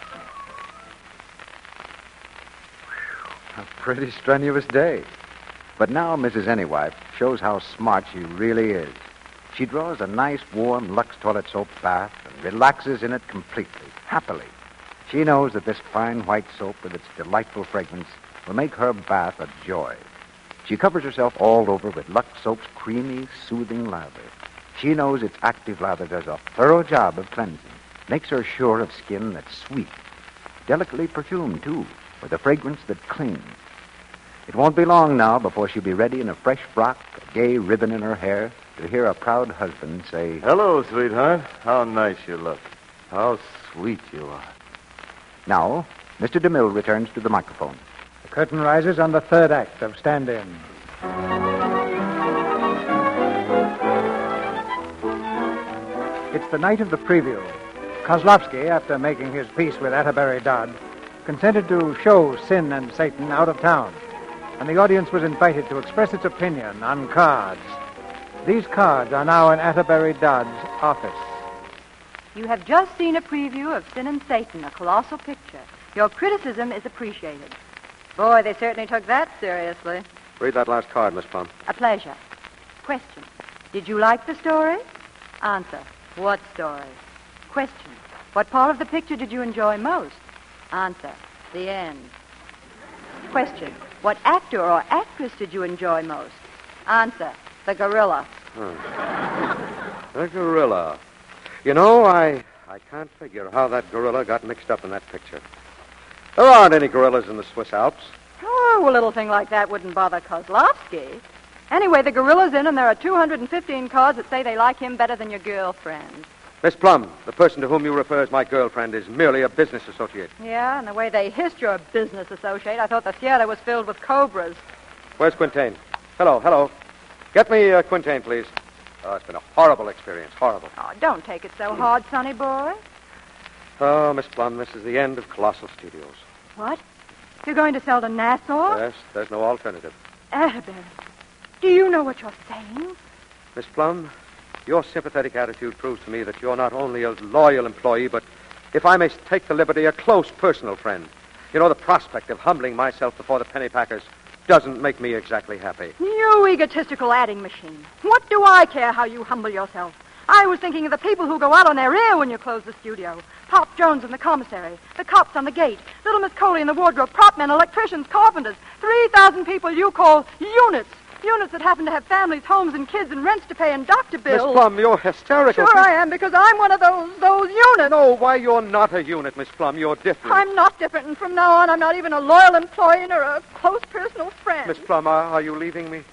A pretty strenuous day. But now Missus Anywife shows how smart she really is. She draws a nice, warm Lux toilet soap bath and relaxes in it completely, happily. She knows that this fine white soap with its delightful fragrance will make her bath a joy. She covers herself all over with Lux Soap's creamy, soothing lather. She knows its active lather does a thorough job of cleansing, makes her sure of skin that's sweet, delicately perfumed, too, with a fragrance that clings. It won't be long now before she'll be ready in a fresh frock, a gay ribbon in her hair, to hear a proud husband say, "Hello, sweetheart. How nice you look. How sweet you are." Now, Mister DeMille returns to the microphone. The curtain rises on the third act of Stand In. It's the night of the preview. Kozlovsky, after making his peace with Atterbury Dodd, consented to show Sin and Satan out of town, and the audience was invited to express its opinion on cards. These cards are now in Atterbury Dodd's office. You have just seen a preview of Sin and Satan, a colossal picture. Your criticism is appreciated. Boy, they certainly took that seriously. Read that last card, Miss Plum. A pleasure. Question. Did you like the story? Answer. What story? Question. What part of the picture did you enjoy most? Answer. The end. Question. What actor or actress did you enjoy most? Answer. The gorilla. Hmm. The gorilla. You know, I I can't figure how that gorilla got mixed up in that picture. There aren't any gorillas in the Swiss Alps. Oh, a little thing like that wouldn't bother Kozlovsky. Anyway, the gorilla's in, and there are two hundred fifteen cards that say they like him better than your girlfriend. Miss Plum, the person to whom you refer as my girlfriend is merely a business associate. Yeah, and the way they hissed your business associate, I thought the theater was filled with cobras. Where's Quintain? Hello, hello. Get me uh, Quintain, please. Oh, it's been a horrible experience, horrible. Oh, don't take it so hard, sonny boy. Oh, Miss Plum, this is the end of Colossal Studios. What? You're going to sell to Nassau? Yes, there's no alternative. Atterbury, do you know what you're saying? Miss Plum, your sympathetic attitude proves to me that you're not only a loyal employee, but, if I may take the liberty, a close personal friend. You know, the prospect of humbling myself before the pennypackers doesn't make me exactly happy. You egotistical adding machine. What do I care how you humble yourself? I was thinking of the people who go out on their ear when you close the studio. Pop Jones in the commissary, the cops on the gate, little Miss Coley in the wardrobe, prop men, electricians, carpenters, three thousand people you call units. Units that happen to have families, homes, and kids, and rents to pay, and doctor bills. Miss Plum, you're hysterical. Sure I am, because I'm one of those those units. No, why, you're not a unit, Miss Plum. You're different. I'm not different, and from now on, I'm not even a loyal employee nor a close personal friend. Miss Plum, are, are you leaving me?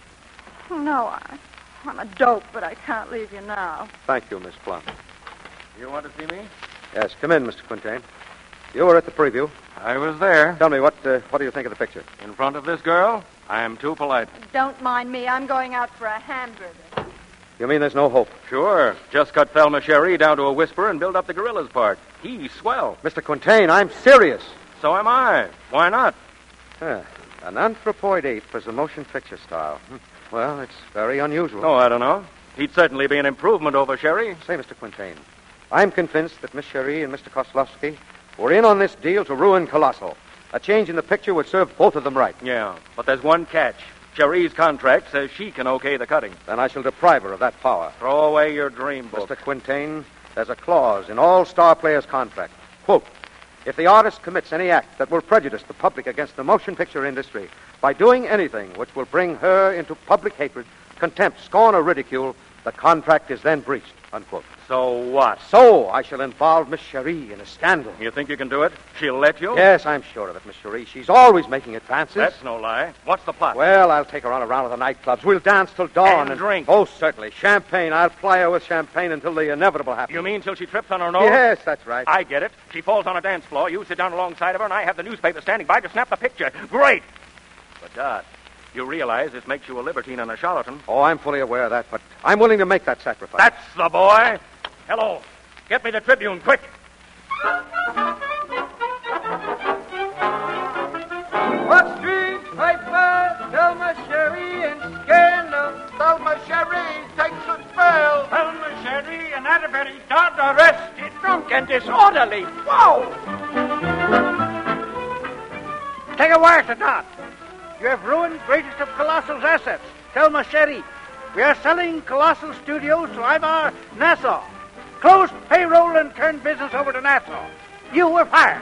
No, I, I'm a dope, but I can't leave you now. Thank you, Miss Plum. You want to see me? Yes, come in, Mister Quintain. You were at the preview. I was there. Tell me, what uh, what do you think of the picture? In front of this girl, I am too polite. Don't mind me. I'm going out for a hamburger. You mean there's no hope? Sure. Just cut Thelma Sherry down to a whisper and build up the gorilla's part. He's swell. Mister Quintain, I'm serious. So am I. Why not? Yeah, an anthropoid ape as a motion picture star. Well, it's very unusual. Oh, I don't know. He'd certainly be an improvement over Sherry. Say, Mister Quintain, I'm convinced that Miss Sherry and Mister Kozlovsky were in on this deal to ruin Colossal. A change in the picture would serve both of them right. Yeah, but there's one catch. Sherry's contract says she can okay the cutting. Then I shall deprive her of that power. Throw away your dream book. Mister Quintain, there's a clause in all star players' contract. Quote, if the artist commits any act that will prejudice the public against the motion picture industry by doing anything which will bring her into public hatred, contempt, scorn, or ridicule, the contract is then breached, unquote. So what? So I shall involve Miss Cherie in a scandal. You think you can do it? She'll let you? Yes, I'm sure of it, Miss Cherie. She's always making advances. That's no lie. What's the plot? Well, I'll take her on around to the nightclubs. We'll dance till dawn. And, and drink. Oh, certainly. Champagne. I'll ply her with champagne until the inevitable happens. You mean till she trips on her nose? Yes, that's right. I get it. She falls on a dance floor. You sit down alongside of her, and I have the newspaper standing by to snap the picture. Great. But, Dot, you realize this makes you a libertine and a charlatan. Oh, I'm fully aware of that, but I'm willing to make that sacrifice. That's the boy. Hello. Get me the Tribune, quick. What Street, Piper, Thelma Sherry, and Scandal. Thelma Sherry takes a spell. Thelma Sherry and Atterbury Dodd arrested, drunk and disorderly. Whoa! Take a wire to Dodd. You have ruined greatest of Colossal's assets, Thelma Sherry. We are selling Colossal Studios to Ivar Nassau. Close payroll and turn business over to Nassau. You were fired.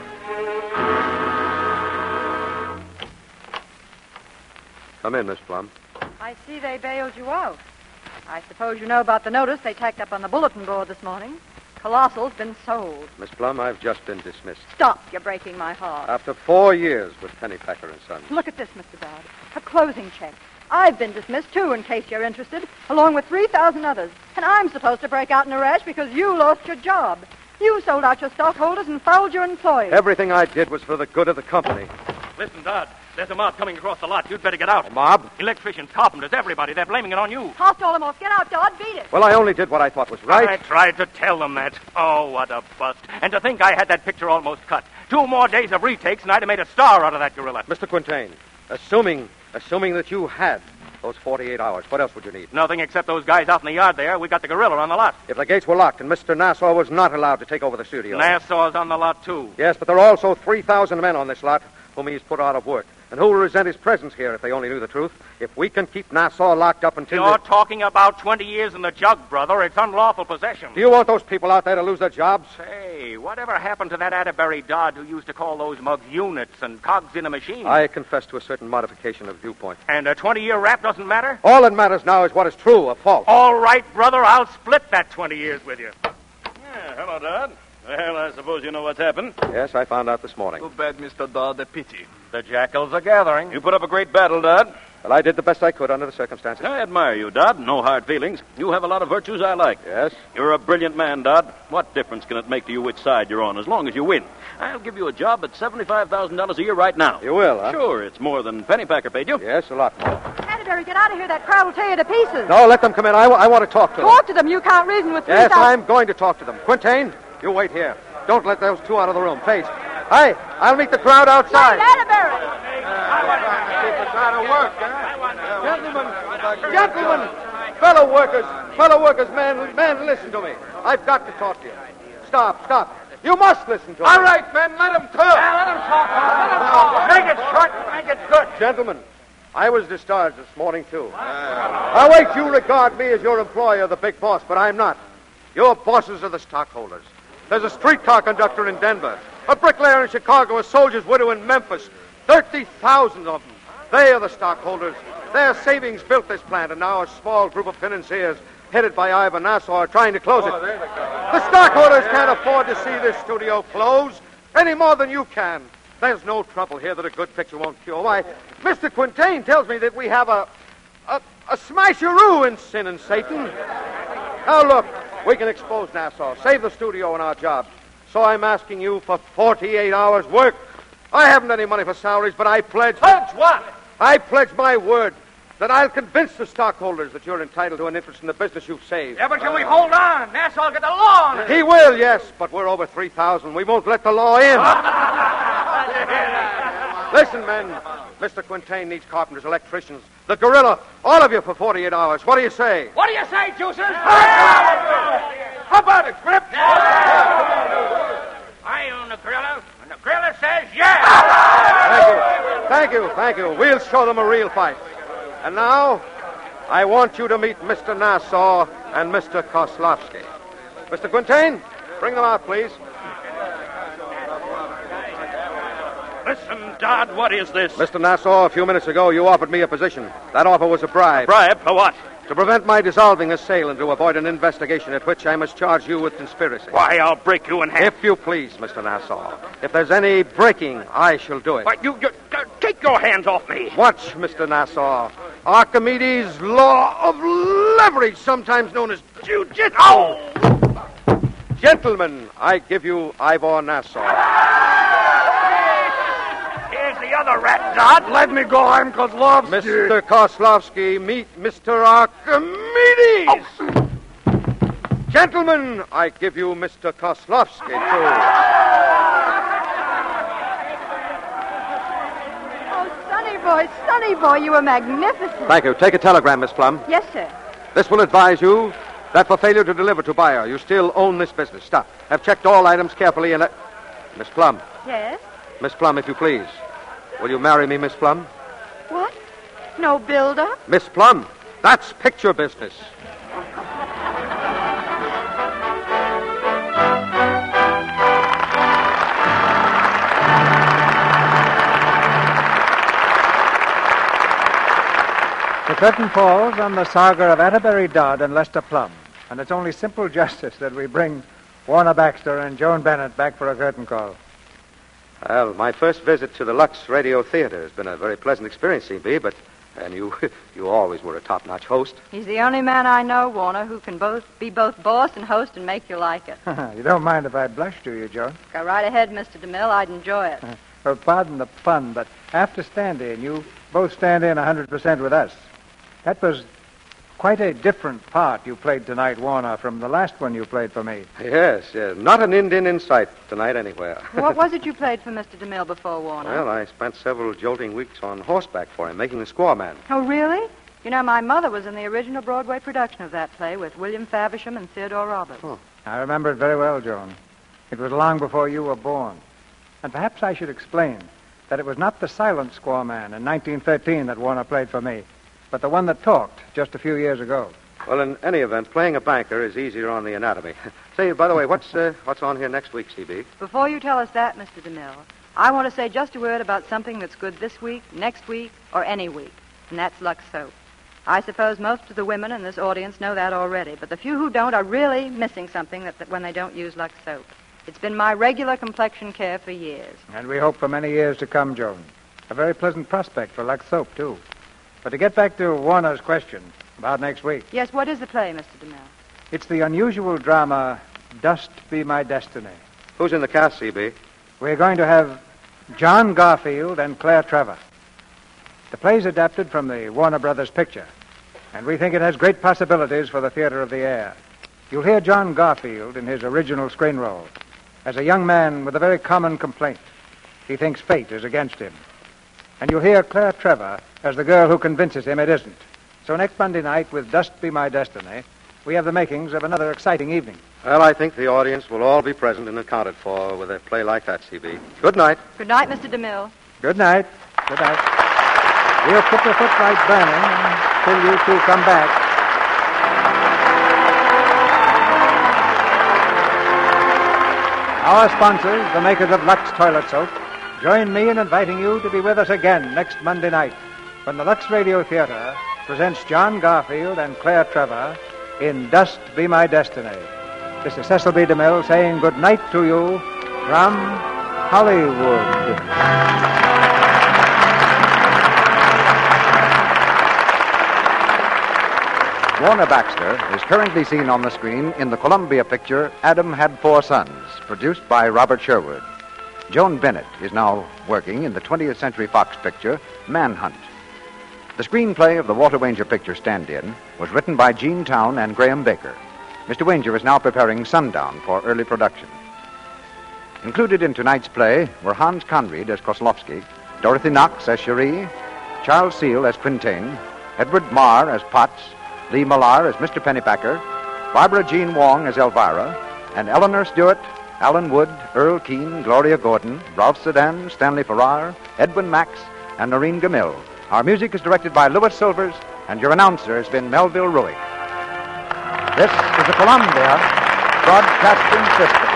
Come in, Miss Plum. I see they bailed you out. I suppose you know about the notice they tacked up on the bulletin board this morning. Colossal's been sold. Miss Plum, I've just been dismissed. Stop. You're breaking my heart. After four years with Pennypacker and Sons. Look at this, Mister Dodd. A closing check. I've been dismissed, too, in case you're interested, along with three thousand others. And I'm supposed to break out in a rash because you lost your job. You sold out your stockholders and fouled your employees. Everything I did was for the good of the company. Listen, Dodd. There's a mob coming across the lot. You'd better get out. A mob? Electricians, carpenters, everybody. They're blaming it on you. Toss all them off. Get out, Dodd. Beat it. Well, I only did what I thought was right. I tried to tell them that. Oh, what a bust. And to think I had that picture almost cut. Two more days of retakes, and I'd have made a star out of that gorilla. Mister Quintain, assuming, assuming that you had those forty-eight hours, what else would you need? Nothing except those guys out in the yard there. We got the gorilla on the lot. If the gates were locked and Mister Nassau was not allowed to take over the studio. Nassau's on the lot, too. Yes, but there are also three thousand men on this lot whom he's put out of work. And who will resent his presence here if they only knew the truth? If we can keep Nassau locked up until... You're the... talking about twenty years in the jug, brother. It's unlawful possession. Do you want those people out there to lose their jobs? Say, whatever happened to that Atterbury Dodd who used to call those mugs units and cogs in a machine? I confess to a certain modification of viewpoint. And a twenty-year rap doesn't matter? All that matters now is what is true or false. All right, brother, I'll split that twenty years with you. Yeah, hello, Dodd. Well, I suppose you know what's happened. Yes, I found out this morning. Too bad, Mister Dodd. A pity. The jackals are gathering. You put up a great battle, Dodd. Well, I did the best I could under the circumstances. I admire you, Dodd. No hard feelings. You have a lot of virtues I like. Yes? You're a brilliant man, Dodd. What difference can it make to you which side you're on, as long as you win? I'll give you a job at seventy-five thousand dollars a year right now. You will, huh? Sure, it's more than Pennypacker paid you. Yes, a lot more. Atterbury, get out of here. That crowd will tear you to pieces. No, let them come in. I, w- I want to talk to them. Talk to them. You can't reason with three Yes, thousand... I'm going to talk to them. Quintain, you wait here. Don't let those two out of the room. Face. Hi, I'll meet the crowd outside. Atterbury! Gentlemen, gentlemen, fellow workers, fellow workers, man, man, listen to me. I've got to talk to you. Stop, stop. You must listen to me. All right, men, let him talk. Yeah, let him talk. Let him talk. Make it short, make it good. Gentlemen, I was discharged this morning, too. Now, wait, you regard me as your employer, the big boss, but I'm not. Your bosses are the stockholders. There's a streetcar conductor in Denver, a bricklayer in Chicago, a soldier's widow in Memphis. thirty thousand of them. They are the stockholders. Their savings built this plant, and now a small group of financiers, headed by Ivar Nassau, are trying to close it. The stockholders can't afford to see this studio close any more than you can. There's no trouble here that a good picture won't cure. Why, Mister Quintain tells me that we have a, a, a smasheroo in Sin and Satan. Now, look, we can expose Nassau, save the studio and our jobs. So I'm asking you for forty-eight hours' work. I haven't any money for salaries, but I pledge... Pledge what? I pledge my word that I'll convince the stockholders that you're entitled to an interest in the business you've saved. Yeah, but can we hold on? Nassau will get the law on it. He will, yes, but we're over three thousand. We won't let the law in. Listen, men, Mister Quintain needs carpenters, electricians, the gorilla, all of you for forty-eight hours. What do you say? What do you say, Juices? How about it, Grip? I own the gorilla, and the gorilla says yes. Thank you, thank you. We'll show them a real fight. And now, I want you to meet Mister Nassau and Mister Kozlovsky. Mister Quintain, bring them out, please. Listen, Dodd, what is this? Mister Nassau, a few minutes ago, you offered me a position. That offer was a bribe. Bribe? For what? To prevent my dissolving the sale and to avoid an investigation at which I must charge you with conspiracy. Why, I'll break you in half. If you please, Mister Nassau. If there's any breaking, I shall do it. Why, you, you uh, take your hands off me. Watch, Mister Nassau. Archimedes' law of leverage, sometimes known as jiu-jitsu. Oh! Gentlemen, I give you Ivar Nassau. Here's the other rat, Dodd. Let me go. I'm Kozlovsky. Mister Kozlovsky, meet Mister Archimedes. Oh. Gentlemen, I give you Mister Kozlovsky, too. Oh, Sonny boy, Sonny boy, you were magnificent. Thank you. Take a telegram, Miss Plum. Yes, sir. This will advise you that for failure to deliver to buyer, you still own this business. Stop. Have checked all items carefully and... Uh, Miss Plum. Yes? Miss Plum, if you please. Will you marry me, Miss Plum? What? No build-up? Miss Plum, that's picture business. The curtain falls on the saga of Atterbury Dodd and Lester Plum, and it's only simple justice that we bring Warner Baxter and Joan Bennett back for a curtain call. Well, my first visit to the Lux Radio Theater has been a very pleasant experience, C B, but and you you always were a top-notch host. He's the only man I know, Warner, who can both be both boss and host and make you like it. You don't mind if I blush, do you, Joan? Go right ahead, Mister DeMille. I'd enjoy it. Well, pardon the pun, but after stand-in, you both stand in one hundred percent with us. That was quite a different part you played tonight, Warner, from the last one you played for me. Yes, yes. Not an Indian in sight tonight anywhere. What was it you played for Mister DeMille before, Warner? Well, I spent several jolting weeks on horseback for him, making the squaw man. Oh, really? You know, my mother was in the original Broadway production of that play with William Faversham and Theodore Roberts. Oh. I remember it very well, Joan. It was long before you were born. And perhaps I should explain that it was not the silent squaw man in nineteen thirteen that Warner played for me, but the one that talked just a few years ago. Well, in any event, playing a banker is easier on the anatomy. Say, by the way, what's uh, what's on here next week, C B? Before you tell us that, Mister DeMille, I want to say just a word about something that's good this week, next week, or any week, and that's Lux Soap. I suppose most of the women in this audience know that already, but the few who don't are really missing something that, that when they don't use Lux Soap. It's been my regular complexion care for years. And we hope for many years to come, Joan. A very pleasant prospect for Lux Soap, too. But to get back to Warner's question about next week. Yes, what is the play, Mister DeMille? It's the unusual drama, Dust Be My Destiny. Who's in the cast, C B? We're going to have John Garfield and Claire Trevor. The play's adapted from the Warner Brothers picture, and we think it has great possibilities for the theater of the air. You'll hear John Garfield in his original screen role as a young man with a very common complaint. He thinks fate is against him. And you'll hear Claire Trevor as the girl who convinces him it isn't. So next Monday night, with Dust Be My Destiny, we have the makings of another exciting evening. Well, I think the audience will all be present and accounted for with a play like that, C B. Good night. Good night, Mister DeMille. Good night. Good night. We'll keep the footlight burning until you two come back. Our sponsors, the makers of Lux Toilet Soap, join me in inviting you to be with us again next Monday night when the Lux Radio Theater presents John Garfield and Claire Trevor in Dust Be My Destiny. This is Cecil B. DeMille saying good night to you from Hollywood. Warner Baxter is currently seen on the screen in the Columbia picture Adam Had Four Sons, produced by Robert Sherwood. Joan Bennett is now working in the twentieth Century Fox picture Manhunt. The screenplay of the Walter Wanger picture Stand-In was written by Gene Town and Graham Baker. Mister Wanger is now preparing Sundown for early production. Included in tonight's play were Hans Conried as Kozlowski, Dorothy Knox as Cherie, Charles Seal as Quintain, Edward Marr as Potts, Lee Millar as Mister Pennypacker, Barbara Jean Wong as Elvira, and Eleanor Stewart, Alan Wood, Earl Keane, Gloria Gordon, Ralph Sedan, Stanley Farrar, Edwin Max, and Noreen Gamil. Our music is directed by Louis Silvers, and your announcer has been Melville Ruick. This is the Columbia Broadcasting System.